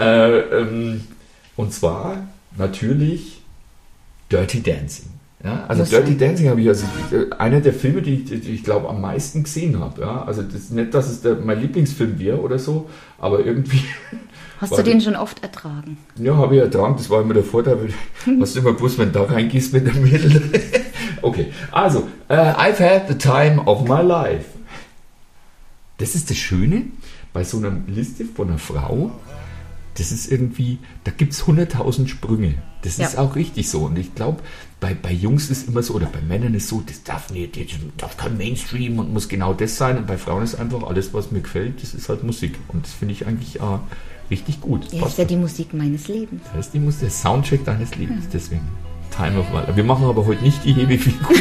Und zwar natürlich Dirty Dancing. Ja, also Dirty Dancing habe ich, einer der Filme, die ich glaube am meisten gesehen habe. Ja, also das ist nicht, dass es mein Lieblingsfilm wäre oder so, aber irgendwie. Hast du den schon oft ertragen? Ja, habe ich ertragen. Das war immer der Vorteil. Hast du immer gewusst, wenn du da reingehst mit dem Mädel. Okay, also I've had the time of my life. Das ist das Schöne bei so einer Liste von einer Frau. Das ist irgendwie, da gibt es 100.000 Sprünge. Das ist auch richtig so. Und ich glaube, bei Jungs ist immer so, oder bei Männern ist so, das darf kein Mainstream und muss genau das sein. Und bei Frauen ist einfach alles, was mir gefällt, das ist halt Musik. Und das finde ich eigentlich richtig gut. Ja, ist ja die Musik meines Lebens. Das ist der Soundtrack deines Lebens. Deswegen Time of My Life. Wir machen aber heute nicht die Hebefigur.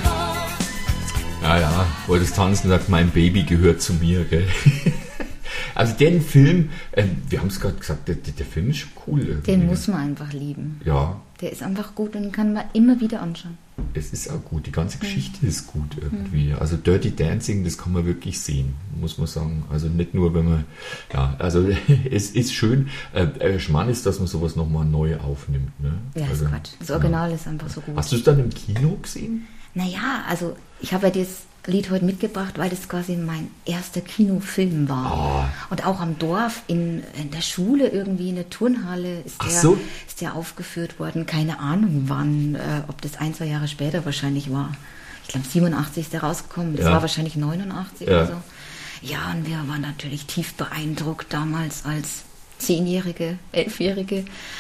Wolltest tanzen, sagt, mein Baby gehört zu mir, gell? Also den Film, wir haben es gerade gesagt, der Film ist schon cool. Irgendwie. Den muss man einfach lieben. Ja. Der ist einfach gut und den kann man immer wieder anschauen. Es ist auch gut, die ganze Geschichte ist gut irgendwie. Also Dirty Dancing, das kann man wirklich sehen, muss man sagen. Also nicht nur, wenn man, ja, also es ist schön. Schmarrn ist, dass man sowas nochmal neu aufnimmt. Ne? Ja, also, ist Quatsch. Das Original ist einfach so gut. Hast du es dann im Kino gesehen? Naja, also ich habe ja das Lied heute mitgebracht, weil das quasi mein erster Kinofilm war. Und auch am Dorf, in der Schule irgendwie, in der Turnhalle ist der aufgeführt worden. Keine Ahnung wann, ob das 1-2 Jahre später wahrscheinlich war. Ich glaube 87 ist der rausgekommen, das war wahrscheinlich 89 oder so. Ja, und wir waren natürlich tief beeindruckt damals als 10-Jährige, 11-Jährige.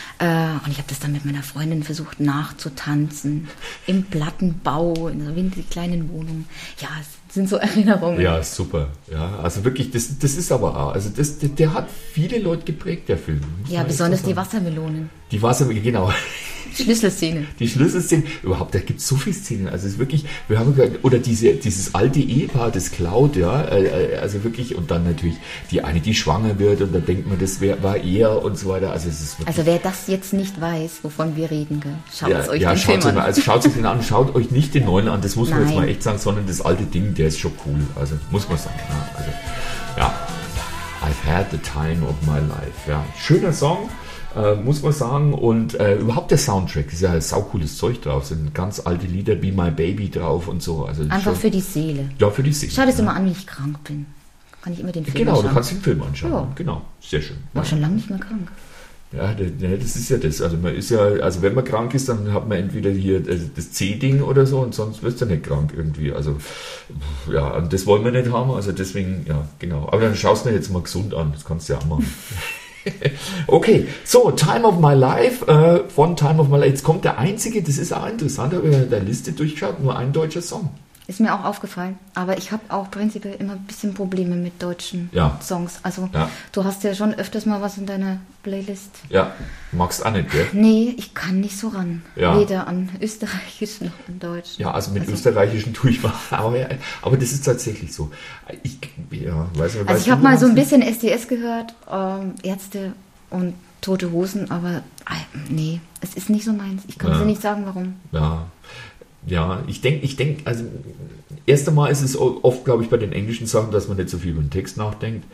Und ich habe das dann mit meiner Freundin versucht nachzutanzen. Im Plattenbau, in so winzig kleinen Wohnungen. Ja, es sind so Erinnerungen. Ja, super. Ja, also wirklich, das ist aber auch, also der hat viele Leute geprägt, der Film. Ja, besonders die Wassermelonen. Die Wassermelonen, genau. Schlüsselszene. Die Schlüsselszene, überhaupt, da gibt es so viele Szenen. Also es ist wirklich, wir haben gehört, oder dieses alte Ehepaar, das klaut, ja, also wirklich, und dann natürlich die eine, die schwanger wird, und dann denkt man, das war er und so weiter. Also es ist wirklich, also wer das jetzt nicht weiß, wovon wir reden, schaut es euch den Film an. Also schaut euch den an, schaut euch nicht den neuen an, das muss man jetzt mal echt sagen, sondern das alte Ding, der ist schon cool. Also muss man sagen. Ja, also, ja. I've had the time of my life. Ja, schöner Song. Muss man sagen, und überhaupt der Soundtrack ist ja ein saucooles Zeug drauf, sind ganz alte Lieder, Be My Baby drauf und so. Also einfach schon, für die Seele. Ja, für die Seele. Schau das immer an, wenn ich krank bin. Kann ich immer den Film anschauen. anschauen. Genau, du kannst den Film anschauen. Ja. Genau, sehr schön. War schon lange nicht mehr krank. Ja, das ist ja das. Also man ist ja, also wenn man krank ist, dann hat man entweder hier das C-Ding oder so, und sonst wirst du nicht krank irgendwie. Also ja, und das wollen wir nicht haben, also deswegen, ja, genau. Aber dann schaust du dir jetzt mal gesund an, das kannst du ja auch machen. Okay, so, Time of My Life, von Time of My Life. Jetzt kommt der einzige, das ist auch interessant, habe ich in der Liste durchgeschaut, nur ein deutscher Song. Ist mir auch aufgefallen, aber ich habe auch prinzipiell immer ein bisschen Probleme mit deutschen Songs. Also du hast ja schon öfters mal was in deiner Playlist. Ja, magst auch nicht, gell? Nee, ich kann nicht so ran. Ja. Weder an Österreichisch noch an Deutsch. Ja, also mit Österreichischen tue ich mal. Aber das ist tatsächlich so. Ich habe mal so ein bisschen SDS gehört, Ärzte und Tote Hosen, aber nee, es ist nicht so meins. Ich kann dir nicht sagen, warum. Ja, ich denke, also erst einmal ist es oft, glaube ich, bei den englischen Sachen, dass man nicht so viel über den Text nachdenkt.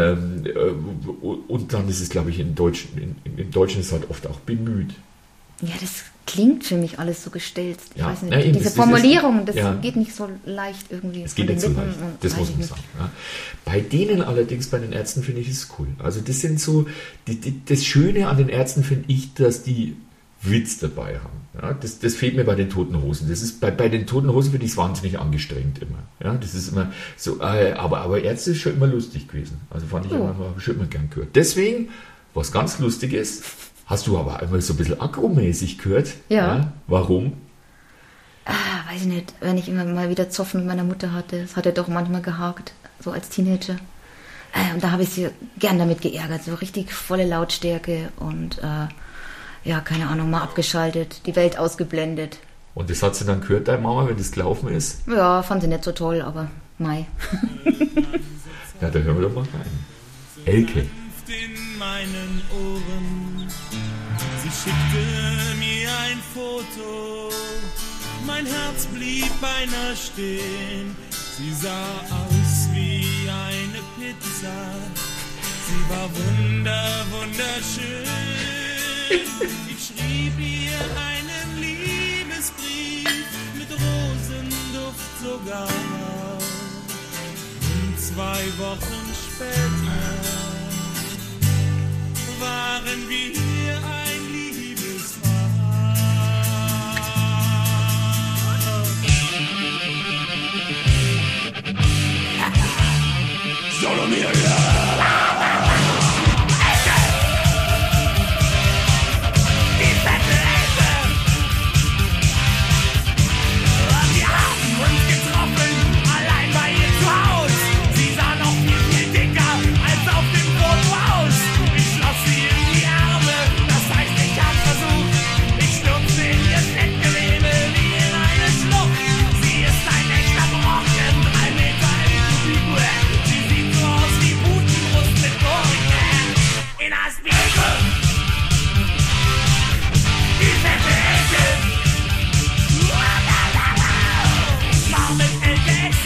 Und dann ist es, glaube ich, im Deutschen ist es halt oft auch bemüht. Ja, das klingt für mich alles so gestelzt. Ich weiß nicht, eben, diese Formulierung, das geht nicht so leicht irgendwie. Es geht nicht so leicht, das muss man sagen. Ja. Bei denen allerdings, bei den Ärzten, finde ich es cool. Also das sind so, das Schöne an den Ärzten finde ich, dass die Witz dabei haben. Ja, das fehlt mir bei den Toten Hosen. Das ist bei den Toten Hosen finde ich es wahnsinnig angestrengt immer. Ja, das ist immer so, aber Ärzte ist schon immer lustig gewesen. Also fand ich schon immer gern gehört. Deswegen, was ganz lustig ist, hast du aber einmal so ein bisschen aggro-mäßig gehört. Ja. Warum? Weiß ich nicht, wenn ich immer mal wieder Zoffen mit meiner Mutter hatte, das hat ja doch manchmal gehakt, so als Teenager. Und da habe ich sie gern damit geärgert, so richtig volle Lautstärke und keine Ahnung, mal abgeschaltet, die Welt ausgeblendet. Und das hat sie dann gehört, deine Mama, wenn das gelaufen ist? Ja, fand sie nicht so toll, aber mei. Ja, da hören wir doch mal rein. Elke. In meinen Ohren, sie schickte mir ein Foto, mein Herz blieb beinahe stehen, sie sah aus wie eine Pizza, sie war wunderschön. Ich schrieb ihr einen Liebesbrief mit Rosenduft sogar. Und 2 Wochen später waren wir ein Liebespaar.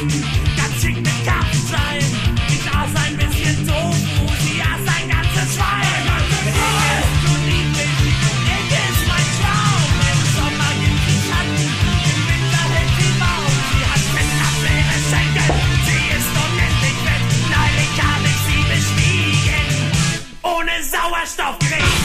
ganz schick mit Kaffenschein. Ich aß ein bisschen Tofu, sie aß ein ganzes Schwein. Sie ist so niedlich, ich ist mein Traum. Im Sommer gibt sie Schatten, im Winter hält sie Baum. Sie hat fettabwehrende Schenkel, sie ist unendlich fett. Neulich habe ich sie bestiegen, ohne Sauerstoffgerät.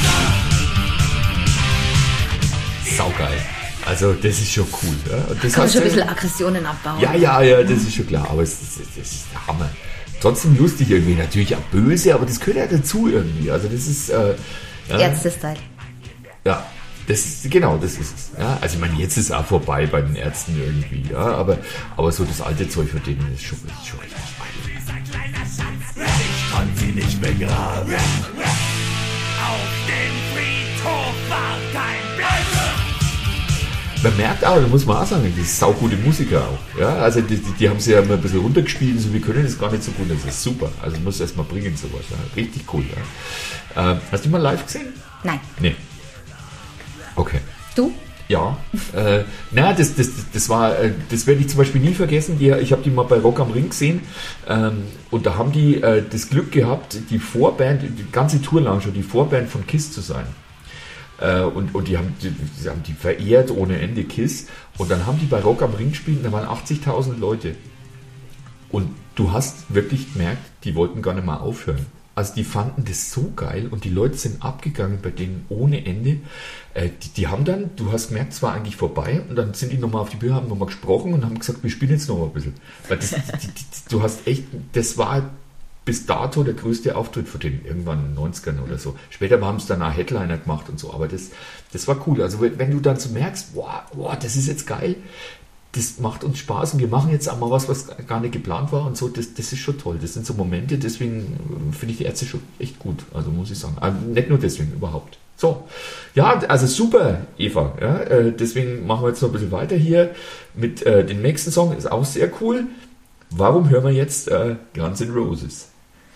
Saugeil. Also das ist schon cool. Ja? Und das Kann man heißt, schon ein bisschen Aggressionen abbauen. ja, das ist schon klar. Aber das ist der Hammer. Trotzdem lustig irgendwie. Natürlich auch böse, aber das gehört ja dazu irgendwie. Also das ist... Ärzte-Style. Ja, das ist es. Ja? Also ich meine, jetzt ist es auch vorbei bei den Ärzten irgendwie. Ja? Aber so das alte Zeug von denen ist schon richtig geil. Ich konnte sie nicht begraben. Auf dem Friedhof war kein Platz. Man merkt auch, da muss man auch sagen, das ist saugute Musiker auch. Ja? Also die haben sie ja immer ein bisschen runtergespielt, so wir können das gar nicht so gut. Das ist super. Also muss erst mal bringen sowas. Ja? Richtig cool. Ja? Hast du mal live gesehen? Nein. Nee. Okay. Du? Ja, das werde ich zum Beispiel nie vergessen. Ich habe die mal bei Rock am Ring gesehen und da haben die das Glück gehabt, die Vorband, die ganze Tour lang schon die Vorband von KISS zu sein. Und die haben die verehrt ohne Ende, KISS. Und dann haben die bei Rock am Ring gespielt und da waren 80.000 Leute. Und du hast wirklich gemerkt, die wollten gar nicht mal aufhören. Also die fanden das so geil und die Leute sind abgegangen bei denen ohne Ende. Die haben dann, du hast gemerkt, es war eigentlich vorbei und dann sind die nochmal auf die Bühne, haben nochmal gesprochen und haben gesagt, wir spielen jetzt noch mal ein bisschen. Weil du hast echt, das war bis dato der größte Auftritt von denen, irgendwann in den 90ern oder so. Später haben sie dann auch Headliner gemacht und so, aber das war cool. Also wenn du dann so merkst, wow, das ist jetzt geil, das macht uns Spaß und wir machen jetzt auch mal was gar nicht geplant war und so, das ist schon toll. Das sind so Momente, deswegen finde ich die Ärzte schon echt gut, also muss ich sagen. Aber nicht nur deswegen, überhaupt. So, ja, also super, Eva. Ja, deswegen machen wir jetzt noch ein bisschen weiter hier mit dem nächsten Song, ist auch sehr cool. Warum hören wir jetzt Guns N' Roses?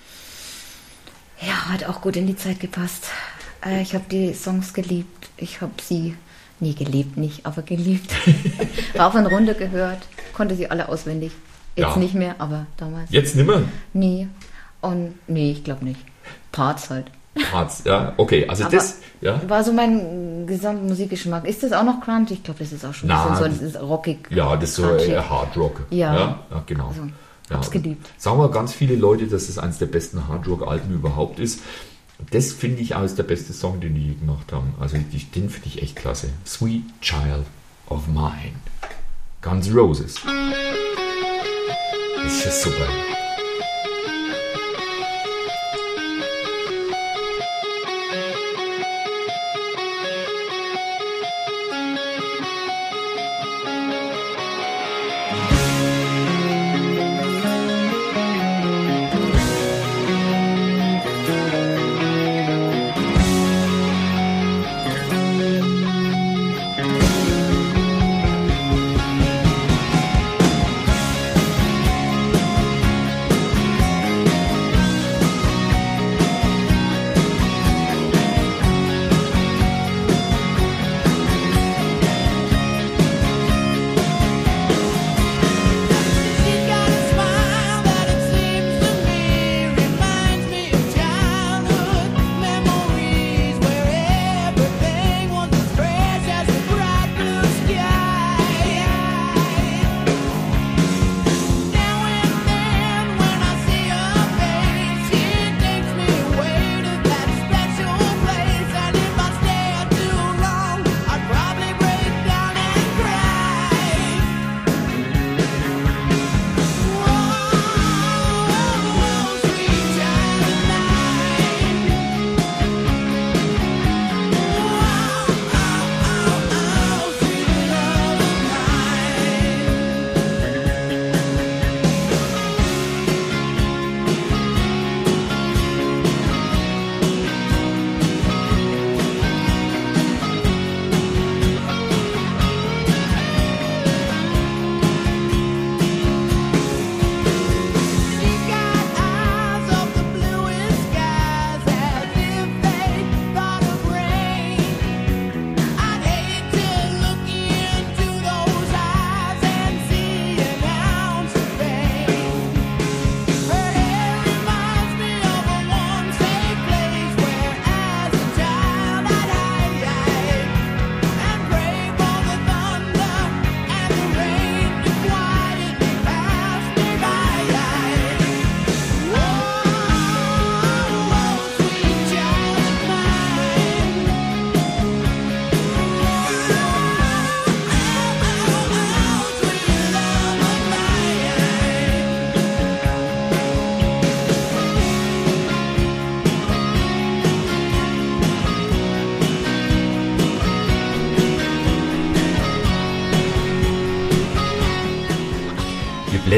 Ja, hat auch gut in die Zeit gepasst. Ich habe die Songs geliebt. Ich habe sie nie geliebt, aber geliebt. Rauf und runter gehört, konnte sie alle auswendig. Jetzt nicht mehr, aber damals. Jetzt nimmer? Nee. Und nee, ich glaube nicht. Parts halt. Parts, ja, okay. Also aber das war so mein gesamter Musikgeschmack. Ist das auch noch Crunch? Ich glaube, das ist auch schon ein bisschen so rockig. Ja, das ist so Hard Rock. Ja, genau. Also, hab's geliebt. Sagen wir ganz viele Leute, dass es eines der besten Hard Rock-Alben überhaupt ist. Das finde ich auch der beste Song, den die gemacht haben. Also den finde ich echt klasse. Sweet Child of Mine. Guns N' Roses. Ist ja super.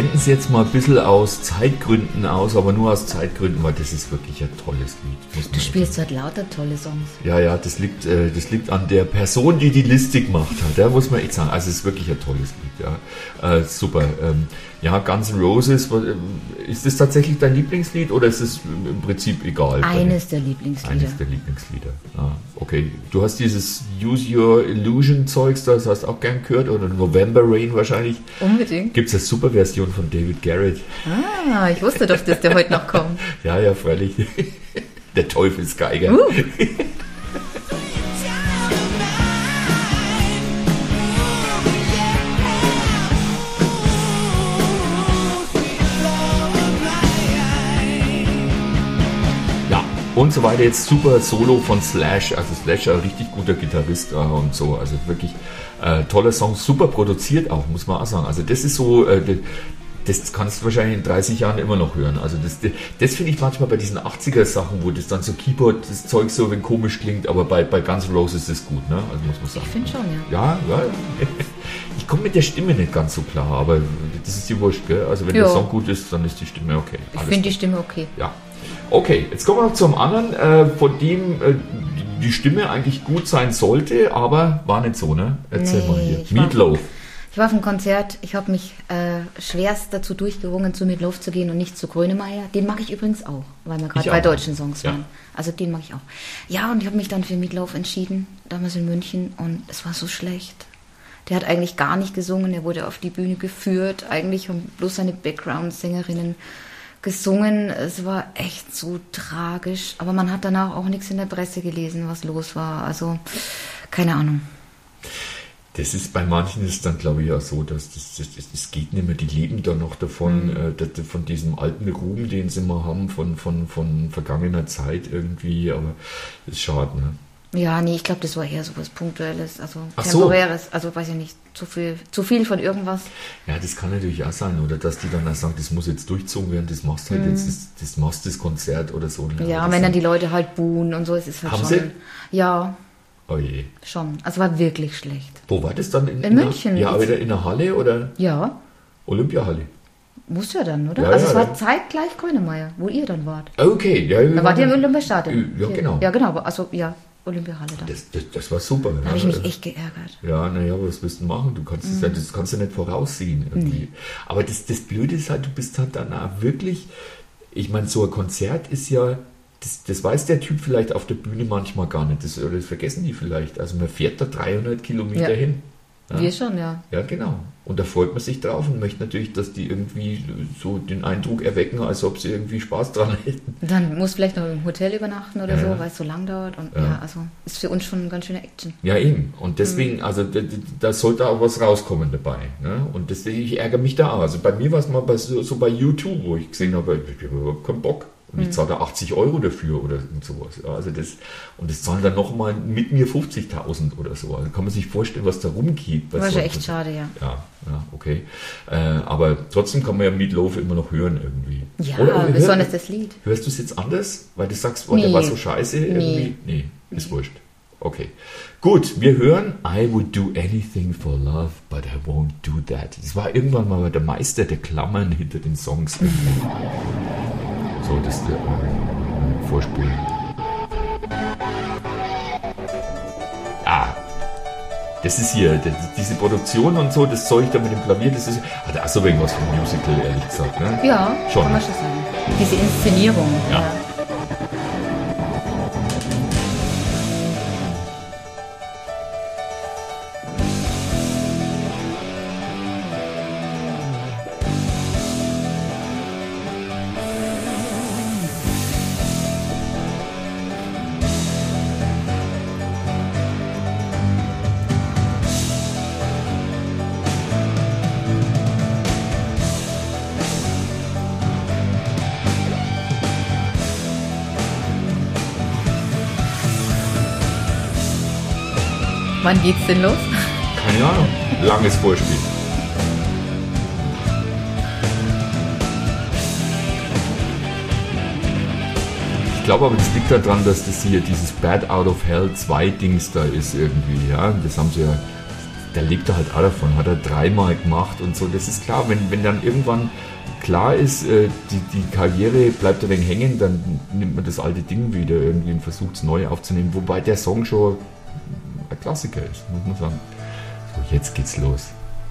blenden es jetzt mal ein bisschen aus Zeitgründen aus, aber nur aus Zeitgründen, weil das ist wirklich ein tolles Lied. Muss man Du spielst halt lauter tolle Songs. Ja, das liegt an der Person, die Liste gemacht hat. Ja, muss man echt sagen. Also es ist wirklich ein tolles Lied. Ja, super. Ja, Guns N' Roses. Ist das tatsächlich dein Lieblingslied oder ist es im Prinzip egal? Eines der Lieblingslieder. Eines der Lieblingslieder. Ah, okay. Du hast dieses Use Your Illusion Zeugs, das hast du auch gern gehört, oder November Rain wahrscheinlich. Unbedingt. Gibt es eine super Version von David Garrett. Ah, ich wusste doch, dass der heute noch kommt. Ja, freilich. Der Teufelsgeiger. Und so weiter, jetzt super Solo von Slash, also Slash ein richtig guter Gitarrist und so, also wirklich toller Song, super produziert auch, muss man auch sagen. Also das ist so, das kannst du wahrscheinlich in 30 Jahren immer noch hören. Also das finde ich manchmal bei diesen 80er Sachen, wo das dann so Keyboard, das Zeug so wenn komisch klingt, aber bei Guns N' Roses ist das gut, ne? Also muss man sagen. Ich finde schon, ja. Ja. Ich komme mit der Stimme nicht ganz so klar, aber das ist die Wurscht, gell? Also wenn der Song gut ist, dann ist die Stimme okay. Ich finde die Stimme okay. Ja. Okay, jetzt kommen wir noch zum anderen, von dem die Stimme eigentlich gut sein sollte, aber war nicht so, ne? Erzähl mal hier. Meatloaf. Ich war auf einem Konzert, ich habe mich schwerst dazu durchgerungen, zu Meatloaf zu gehen und nicht zu Grönemeyer. Den mag ich übrigens auch, weil wir gerade bei deutschen Songs waren. Also den mag ich auch. Ja, und ich habe mich dann für Meatloaf entschieden, damals in München, und es war so schlecht. Der hat eigentlich gar nicht gesungen, er wurde auf die Bühne geführt. Eigentlich haben bloß seine Background-Sängerinnen gesungen. Es war echt so tragisch. Aber man hat danach auch nichts in der Presse gelesen, was los war. Also, keine Ahnung. Das ist bei manchen ist dann, glaube ich, auch so, dass das geht nicht mehr. Die leben da noch davon, von diesem alten Ruhm, den sie mal haben, von vergangener Zeit irgendwie. Aber das ist schade, ne? Ja, nee, ich glaube, das war eher so was Punktuelles, also Temporäres, also weiß ich nicht, zu viel von irgendwas. Ja, das kann natürlich auch sein, oder dass die dann auch sagen, das muss jetzt durchgezogen werden, das machst halt jetzt, das machst das Konzert oder so. Ja, wenn dann die Leute halt buhen und so, ist es halt haben schon. Sie? Ja. Oh je. Schon, also war wirklich schlecht. Wo war das dann? In München. Ja, wieder in der Halle oder? Ja. Olympiahalle. Muss ja dann, oder? Ja, also es war dann. zeitgleich Grönemeyer, wo ihr dann wart. Okay, ja. Da wart ihr im Olympiastadion. Ja, genau. Ja, genau, also ja. Olympiahalle dann. Das war super. Da habe ich mich echt geärgert. Ja, naja, was willst du machen? Du kannst das kannst du nicht voraussehen irgendwie. Nee. Aber das Blöde ist halt, du bist halt danach wirklich, ich meine, so ein Konzert ist ja, das weiß der Typ vielleicht auf der Bühne manchmal gar nicht. Das vergessen die vielleicht. Also man fährt da 300 Kilometer hin. Ja? Wir schon, ja. Ja, genau. Und da freut man sich drauf und möchte natürlich, dass die irgendwie so den Eindruck erwecken, als ob sie irgendwie Spaß dran hätten. Dann muss vielleicht noch im Hotel übernachten oder so, weil es so lang dauert. Und also ist für uns schon eine ganz schöne Action. Ja, eben. Und deswegen, also da sollte auch was rauskommen dabei. Ne? Und deswegen, ich ärgere mich da auch. Also bei mir war es mal so bei YouTube, wo ich gesehen habe, ich habe überhaupt keinen Bock. Und ich zahle da 80 € dafür oder sowas. Ja, also das zahlen dann nochmal mit mir 50.000 oder so. Also kann man sich vorstellen, was da rumgeht. Das war schon echt schade, ja. Ja, okay. Aber trotzdem kann man ja Meatloaf immer noch hören irgendwie. Ja, oder besonders das Lied. Hörst du es jetzt anders? Weil du sagst, der war so scheiße irgendwie? Nee, ist wurscht. Okay. Gut, wir hören I would do anything for love, but I won't do that. Das war irgendwann mal der Meister der Klammern hinter den Songs. So, das ist der Vorspulen. Das ist hier, diese Produktion und so, das Zeug da mit dem Klavier, das ist, hat auch so irgendwas vom Musical, ehrlich gesagt, ne? Ja, schon. Kann man schon sagen. Diese Inszenierung. Ja. Wann geht's denn los? Keine Ahnung. Langes Vorspiel. Ich glaube aber, das liegt daran, dass das hier dieses Bad Out of Hell 2 Dings da ist irgendwie. Ja? Das haben sie ja da lebt er halt auch davon, hat er 3-mal gemacht und so. Das ist klar, wenn dann irgendwann klar ist, die Karriere bleibt ein wenig hängen, dann nimmt man das alte Ding wieder irgendwie und versucht es neu aufzunehmen, wobei der Song schon ein Klassiker ist, muss man sagen. So, jetzt geht's los.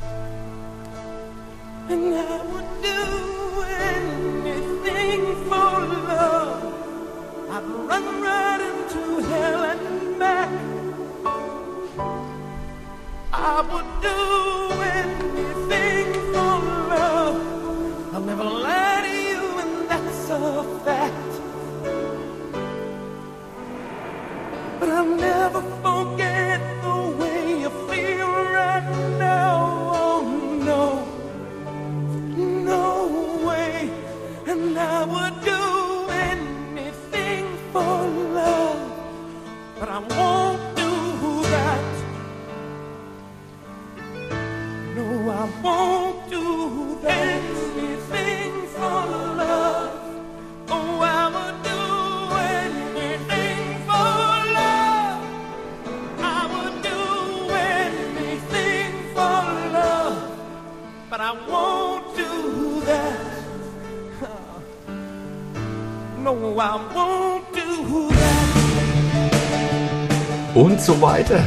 And I would do anything for love. I'd run right into hell and back. I would do anything for love. I'll never lie to you, and that's a fact. But I'll never forget the way you feel right now. Oh no, no way. And I would do anything for love, but I won't do that. No, I won't do that. Anything for love. Oh, I would do anything for love. I would do anything for love, but I won't do that. No, I won't do that. Und so weiter.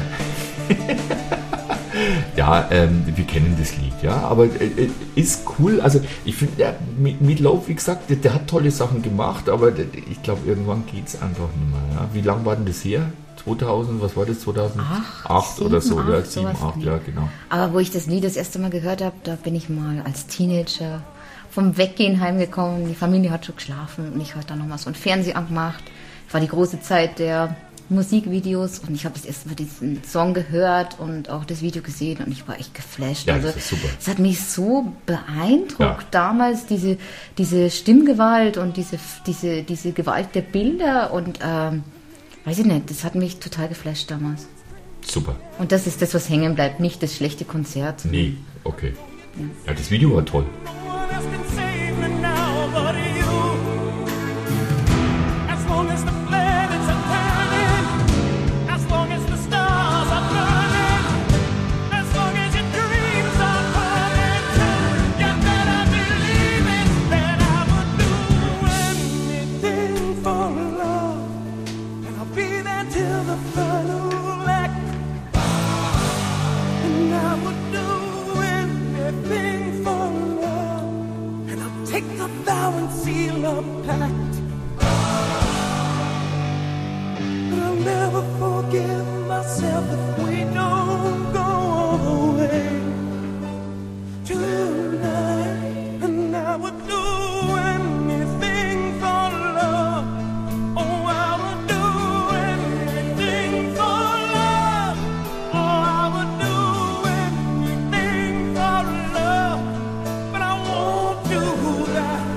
Ja, wir kennen das Lied, ja, aber ist cool. Also ich finde, Meatloaf, wie gesagt, der hat tolle Sachen gemacht, aber ich glaube, irgendwann geht es einfach nicht mehr. Ja. Wie lange war denn das her? 2000, was war das? 2008 oder so, 7, ja, 8, 7, 8, ja, genau. Aber wo ich das Lied das erste Mal gehört habe, da bin ich mal als Teenager vom Weggehen heimgekommen. Die Familie hat schon geschlafen und ich habe dann nochmal so ein Fernseher angemacht. Es war die große Zeit der Musikvideos und ich habe das erste Mal diesen Song gehört und auch das Video gesehen und ich war echt geflasht. Ja, also das ist super. es hat mich so beeindruckt Ja. damals, diese Stimmgewalt und diese Gewalt der Bilder und weiß ich nicht, das hat mich total geflasht damals. Super. Und das ist das, was hängen bleibt, nicht das schlechte Konzert. Nee, okay. Ja, das Video war toll. No one else can save me now but you. As long as the planets are turning, as long as the stars are burning, as long as your dreams are burning too, you better believe it that I would do anything for love, and I'll be there till the final act. And I would do anything for love, and I'll take the vow and seal a pact. But I'll never forgive myself if we don't go all the way tonight. And I would do anything for love. Oh, I would do anything for love. Oh, I would do anything for love, but I won't do that.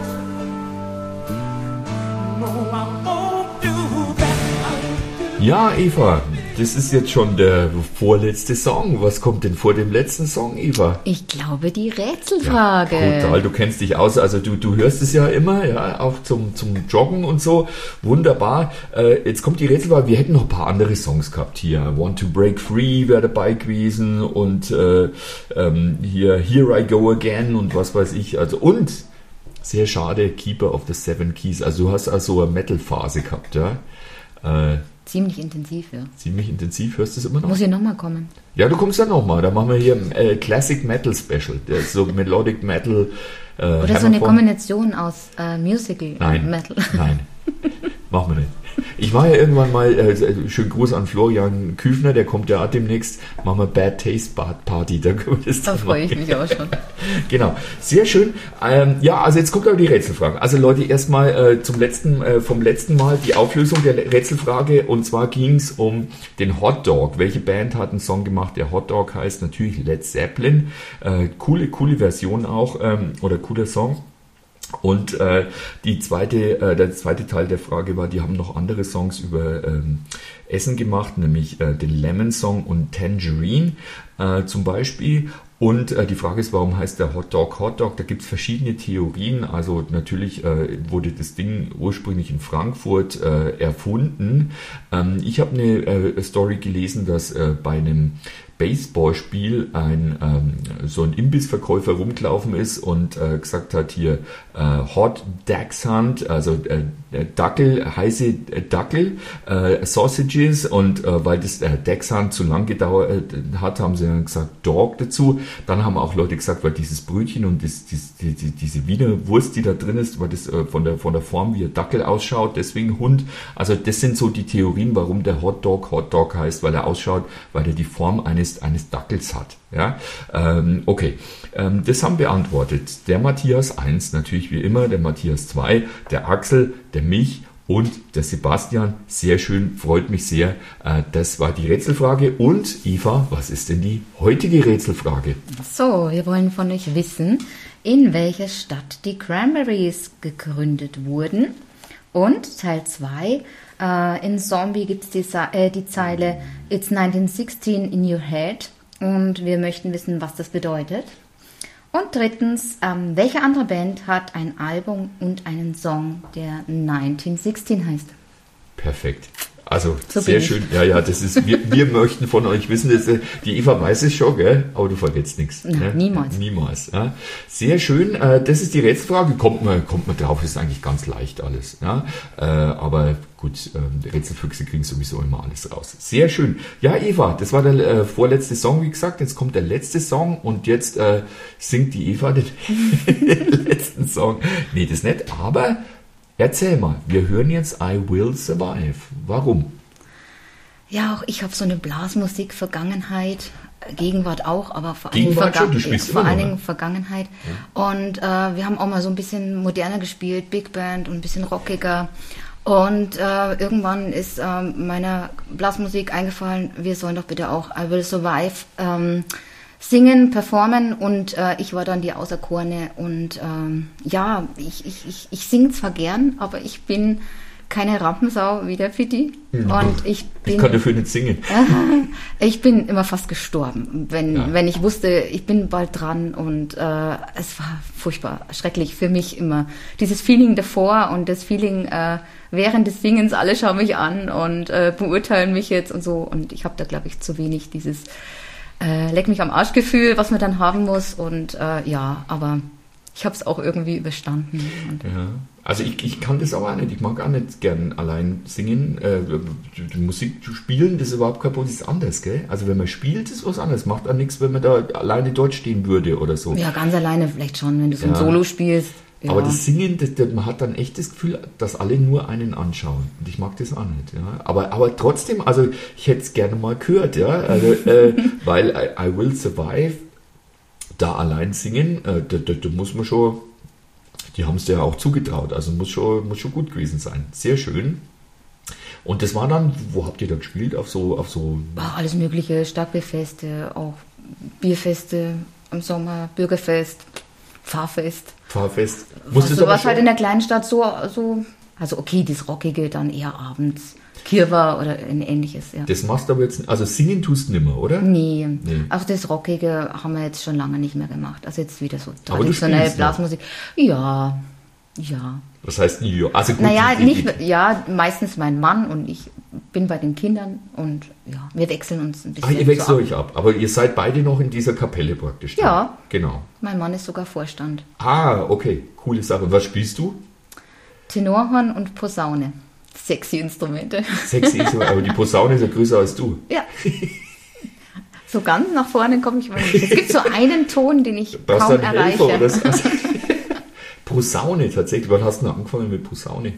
No, I won't do that. Ja, Eva, das ist jetzt schon der vorletzte Song. Was kommt denn vor dem letzten Song, Eva? Ich glaube, die Rätselfrage. Total, du kennst dich aus, also du hörst es ja immer, ja, auch zum Joggen und so. Wunderbar. Jetzt kommt die Rätselfrage. Wir hätten noch ein paar andere Songs gehabt hier. Want to Break Free wäre dabei gewesen und hier Here I Go Again und was weiß ich. Also und sehr schade, Keeper of the Seven Keys. Also du hast also eine Metal-Phase gehabt, ja. Ziemlich intensiv, ja. Ziemlich intensiv, hörst du es immer noch? Muss ich nochmal kommen? Ja, du kommst dann nochmal. Da machen wir hier ein Classic Metal Special. Der ist so Melodic Metal. Oder so eine Hammerphone. Kombination aus Musical Nein, und Metal. nein, machen wir nicht. Ich war ja irgendwann mal, schönen Gruß an Florian Küfner, der kommt ja auch demnächst, machen wir Bad Taste Party, da können wir das Da dann freue ich machen. mich auch schon. Genau, sehr schön. Ja, also jetzt kommt aber die Rätselfrage. Also Leute, erstmal vom letzten Mal die Auflösung der Rätselfrage, und zwar ging es um den Hot Dog. Welche Band hat einen Song gemacht, der Hot Dog heißt? Natürlich Led Zeppelin. Coole Version auch, oder cooler Song. Und der zweite Teil der Frage war, die haben noch andere Songs über Essen gemacht, nämlich den Lemon Song und Tangerine zum Beispiel. Und die Frage ist, warum heißt der Hot Dog Hot Dog? Da gibt es verschiedene Theorien. Also natürlich wurde das Ding ursprünglich in Frankfurt erfunden. Ich habe eine Story gelesen, dass bei einem Baseballspiel so ein Imbissverkäufer rumgelaufen ist und gesagt hat, hier Hot Dachshund, also Dackel, heiße Dackel, Sausages, und weil das Dachshund zu lang gedauert hat, haben sie dann gesagt Dog dazu. Dann haben auch Leute gesagt, weil dieses Brötchen und diese Wiener Wurst, die da drin ist, weil das von der Form wie ein Dackel ausschaut, deswegen Hund. Also das sind so die Theorien, warum der Hot Dog heißt, weil er ausschaut, weil er die Form eines Dackels hat. Ja, okay. Das haben beantwortet der Matthias 1, natürlich wie immer, der Matthias 2, der Axel, der mich und der Sebastian. Sehr schön, freut mich sehr. Das war die Rätselfrage. Und Eva, was ist denn die heutige Rätselfrage? So, wir wollen von euch wissen, in welcher Stadt die Cranberries gegründet wurden. Und Teil 2, in Zombie gibt es die Zeile It's 1916 in your head. Und wir möchten wissen, was das bedeutet. Und drittens, welche andere Band hat ein Album und einen Song, der 1916 heißt? Perfekt. Also So sehr bin ich. schön. Ja, das ist, wir möchten von euch wissen, die Eva weiß es schon, gell? Aber du vergisst nichts. Nein, ne? niemals. Niemals. Ja. Sehr schön. Das ist die Rätselfrage. Kommt man drauf, ist eigentlich ganz leicht alles. Ja. Aber gut, Rätselfüchse kriegen sowieso immer alles raus. Sehr schön. Ja, Eva, das war der vorletzte Song, wie gesagt. Jetzt kommt der letzte Song und jetzt singt die Eva den letzten Song. Nee, das nicht, aber erzähl mal, wir hören jetzt I Will Survive. Warum? Ja, auch ich habe so eine Blasmusik-Vergangenheit, Gegenwart auch, aber vor allen Gegenwart schon, du spielst immer noch, ne? Dingen Vergangenheit. Ja. Und wir haben auch mal so ein bisschen moderner gespielt, Big Band und ein bisschen rockiger. Und irgendwann ist meiner Blasmusik eingefallen, wir sollen doch bitte auch I Will Survive singen, performen, und ich war dann die Auserkorene und ja, ich singe zwar gern, aber ich bin keine Rampensau wie der Pitti. Und ich kann dafür nicht singen. Ich bin immer fast gestorben, wenn ich wusste, ich bin bald dran, und es war furchtbar, schrecklich für mich immer. Dieses Feeling davor und das Feeling während des Singens, alle schauen mich an und beurteilen mich jetzt und so, und ich habe da, glaube ich, zu wenig dieses leck mich am Arsch-Gefühl, was man dann haben muss, und ja, aber ich habe es auch irgendwie überstanden. Und Ja. Also ich kann das aber auch nicht. Ich mag auch nicht gern allein singen. Die Musik spielen, das ist überhaupt kein Problem, das ist anders, gell? Also wenn man spielt, ist was anderes. Macht auch nichts, wenn man da alleine dort stehen würde oder so. ja, ganz alleine vielleicht schon, wenn du so ein Ja. Solo spielst. Ja. Aber das Singen, man hat dann echt das Gefühl, dass alle nur einen anschauen. Und ich mag das auch nicht. Ja. Aber trotzdem, also ich hätte es gerne mal gehört, ja. Also, weil I Will Survive, da allein singen, da muss man schon, die haben es ja auch zugetraut, also muss schon gut gewesen sein. Sehr schön. Und das war dann, wo habt ihr da gespielt? Auf so Alles mögliche, Stadtbierfeste, auch Bierfeste im Sommer, Bürgerfest, Pfarrfest. Fahrfest. So was halt in der kleinen Stadt so, also okay, das Rockige dann eher abends, Kirwa oder ein ähnliches, ja. Das machst du aber jetzt, also singen tust du nicht mehr, oder? Nee, auch das Rockige haben wir jetzt schon lange nicht mehr gemacht. Also jetzt wieder so Aber du traditionelle spielst noch? Blasmusik. Ja. Was heißt nie? Also gut, Naja, meistens mein Mann und ich bin bei den Kindern, und ja, wir wechseln uns ein bisschen. ihr wechselt euch ab, aber ihr seid beide noch in dieser Kapelle praktisch. drin. Ja. Genau. Mein Mann ist sogar Vorstand. Okay, coole Sache. Was spielst du? Tenorhorn und Posaune. Sexy Instrumente. Sexy, aber die Posaune ist ja größer als du. Ja. So ganz nach vorne komme ich mal nicht. Es gibt so einen Ton, den ich Brauchst kaum du einen Helfer erreiche. oder so? Posaune tatsächlich. Wann hast du denn angefangen mit Posaune?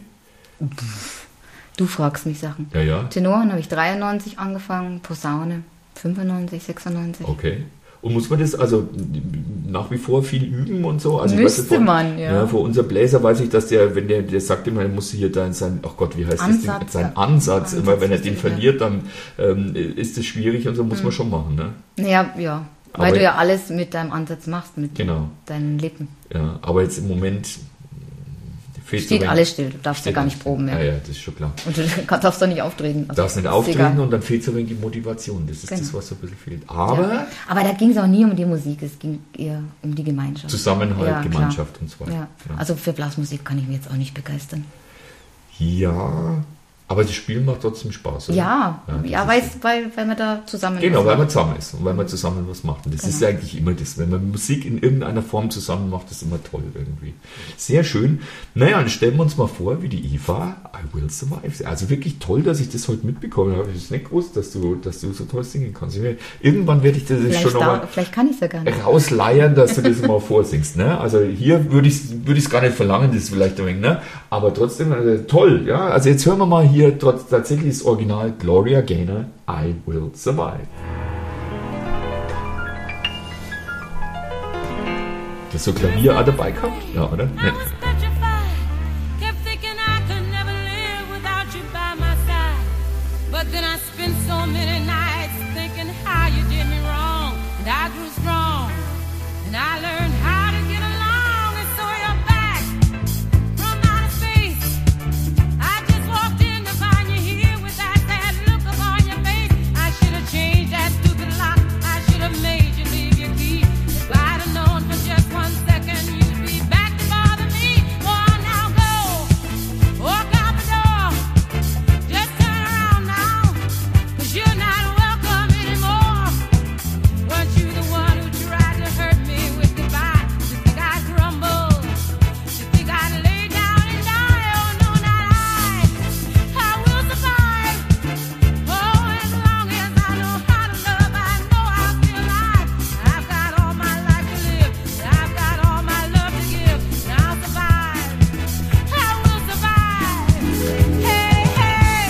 Du fragst mich Sachen. Ja. Tenorhorn habe ich 93 angefangen, Posaune 95, 96. Okay. Und muss man das also nach wie vor viel üben und so? Also Müsste ich weiß, man, ja. Vor unser Bläser weiß ich, dass der sagt immer, er muss hier sein, ach Gott, wie heißt Ansatz, das Ding? Sein ja. Ansatz, immer wenn er den ja. verliert, dann ist es schwierig und so muss man schon machen, ne? Ja. Weil Aber- du ja alles mit deinem Ansatz machst, mit Genau. deinen Lippen. Ja, aber jetzt im Moment fehlt Steht so wenig- alles still, du darfst ja steht gar alles nicht proben mehr. Ja, das ist schon klar. Und du darfst doch nicht auftreten. Also, Darfst nicht ist auftreten egal. und dann fehlt so wenig die Motivation. Das ist Genau. das, was so ein bisschen fehlt. Aber Ja. Aber da ging es auch nie um die Musik, es ging eher um die Gemeinschaft. Zusammenhalt, Ja, klar. Gemeinschaft und so weiter. Ja. Also für Blasmusik kann ich mich jetzt auch nicht begeistern. Ja, Aber das Spielen macht trotzdem Spaß, oder? Ja, weil man da zusammen Genau, was weil man macht. zusammen ist und weil man zusammen was macht. Und das ist ja eigentlich immer das. Wenn man Musik in irgendeiner Form zusammen macht, ist immer toll irgendwie. Sehr schön. Naja, dann stellen wir uns mal vor, wie die Eva I Will Survive. Also wirklich toll, dass ich das heute mitbekommen habe. Ich habe es nicht gewusst, dass du so toll singen kannst. Irgendwann werde ich das schon nochmal Vielleicht kann ich es ja gar nicht. rausleiern, dass du das mal vorsingst. Ne? Also hier würde ich es gar nicht verlangen, das ist vielleicht ein wenig, ne? Aber trotzdem toll. Ja? Also jetzt hören wir mal hier tatsächlich das Original Gloria Gaynor, I Will Survive. Das ist so Klavier auch dabei gehabt? Ja, oder? I Ne. was petrified, kept thinking I could never live without you by my side. But then I spent so many nights thinking how you did me wrong, and I grew strong, and I learned how to get along, and so you're back from outer space. I just walked in to find you here with that sad look upon your face. I should have changed that stupid lock. I should have made you leave your key. If I'd have known for just 1 second you'd be back to bother me. Oh, now go, walk out the door. Just turn around now, 'cause you're not welcome anymore. Weren't you the one who tried to hurt me with goodbye? You think I'd crumble? You think I'd lay down and die? Oh, no, not I. I will survive. Oh, as long as I know how to love, I know I'll be alive. I've got all my life to live. I've got all my love to give. And I'll survive. I will survive. Hey, hey.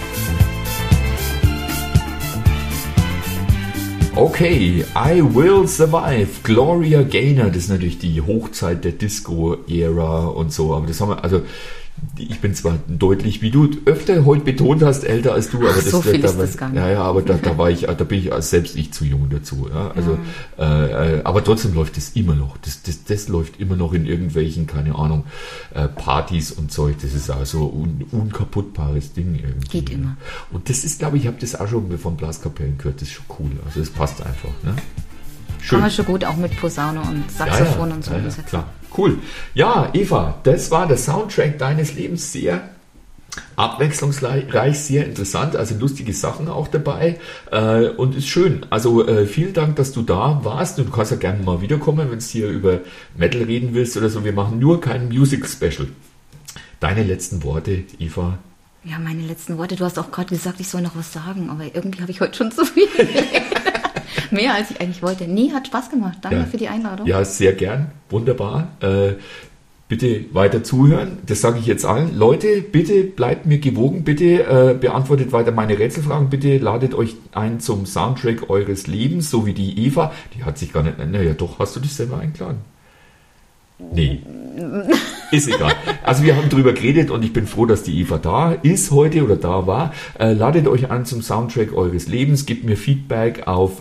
Okay, I Will Survive, Gloria Gaynor, das ist natürlich die Hochzeit der Disco-Ära und so, aber das haben wir, also ich bin zwar deutlich, wie du öfter heute betont hast, älter als du, aber Ach, so viel ist das gar nicht. Ja, aber da bin ich selbst ich zu jung dazu. Ja? Also, aber trotzdem läuft das immer noch. Das läuft immer noch in irgendwelchen, keine Ahnung, Partys und Zeug. Das ist also unkaputtbares Ding irgendwie. Geht immer. Und das ist, glaube ich, habe das auch schon von Blaskapellen gehört. Das ist schon cool. Also das passt einfach. Ne? Schön. Kann man schon gut auch mit Posaune und Saxophon und so ja, umsetzen. klar. Cool. Ja, Eva, das war der Soundtrack deines Lebens. Sehr abwechslungsreich, sehr interessant, also lustige Sachen auch dabei und ist schön. Also vielen Dank, dass du da warst. Du kannst ja gerne mal wiederkommen, wenn du hier über Metal reden willst oder so. Wir machen nur kein Music-Special. Deine letzten Worte, Eva? Ja, meine letzten Worte. Du hast auch gerade gesagt, ich soll noch was sagen, aber irgendwie habe ich heute schon zu viel. Mehr als ich eigentlich wollte. Nee, hat Spaß gemacht. Danke für die Einladung. Ja, sehr gern. Wunderbar. Bitte weiter zuhören. Das sage ich jetzt allen. Leute, bitte bleibt mir gewogen. Bitte beantwortet weiter meine Rätselfragen. Bitte ladet euch ein zum Soundtrack eures Lebens, so wie die Eva. Die hat sich gar nicht... Naja, doch, hast du dich selber eingeladen? Nee. Ist egal. Also wir haben drüber geredet und ich bin froh, dass die Eva da ist heute oder da war. Ladet euch an zum Soundtrack eures Lebens. Gebt mir Feedback auf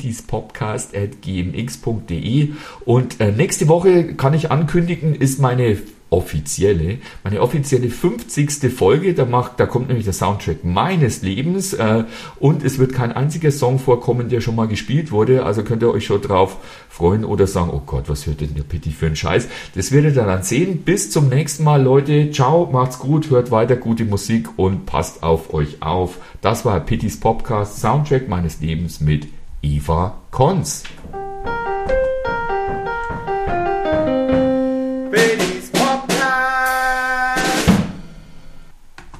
pittyspodcast@gmx.de und nächste Woche kann ich ankündigen, ist meine offizielle 50. Folge. Da kommt nämlich der Soundtrack meines Lebens und es wird kein einziger Song vorkommen, der schon mal gespielt wurde. Also könnt ihr euch schon drauf freuen oder sagen, oh Gott, was hört denn der Pitti für einen Scheiß? Das werdet ihr dann sehen. Bis zum nächsten Mal, Leute. Ciao, macht's gut, hört weiter gute Musik und passt auf euch auf. Das war Pittys Podcast, Soundtrack meines Lebens mit Eva Kons.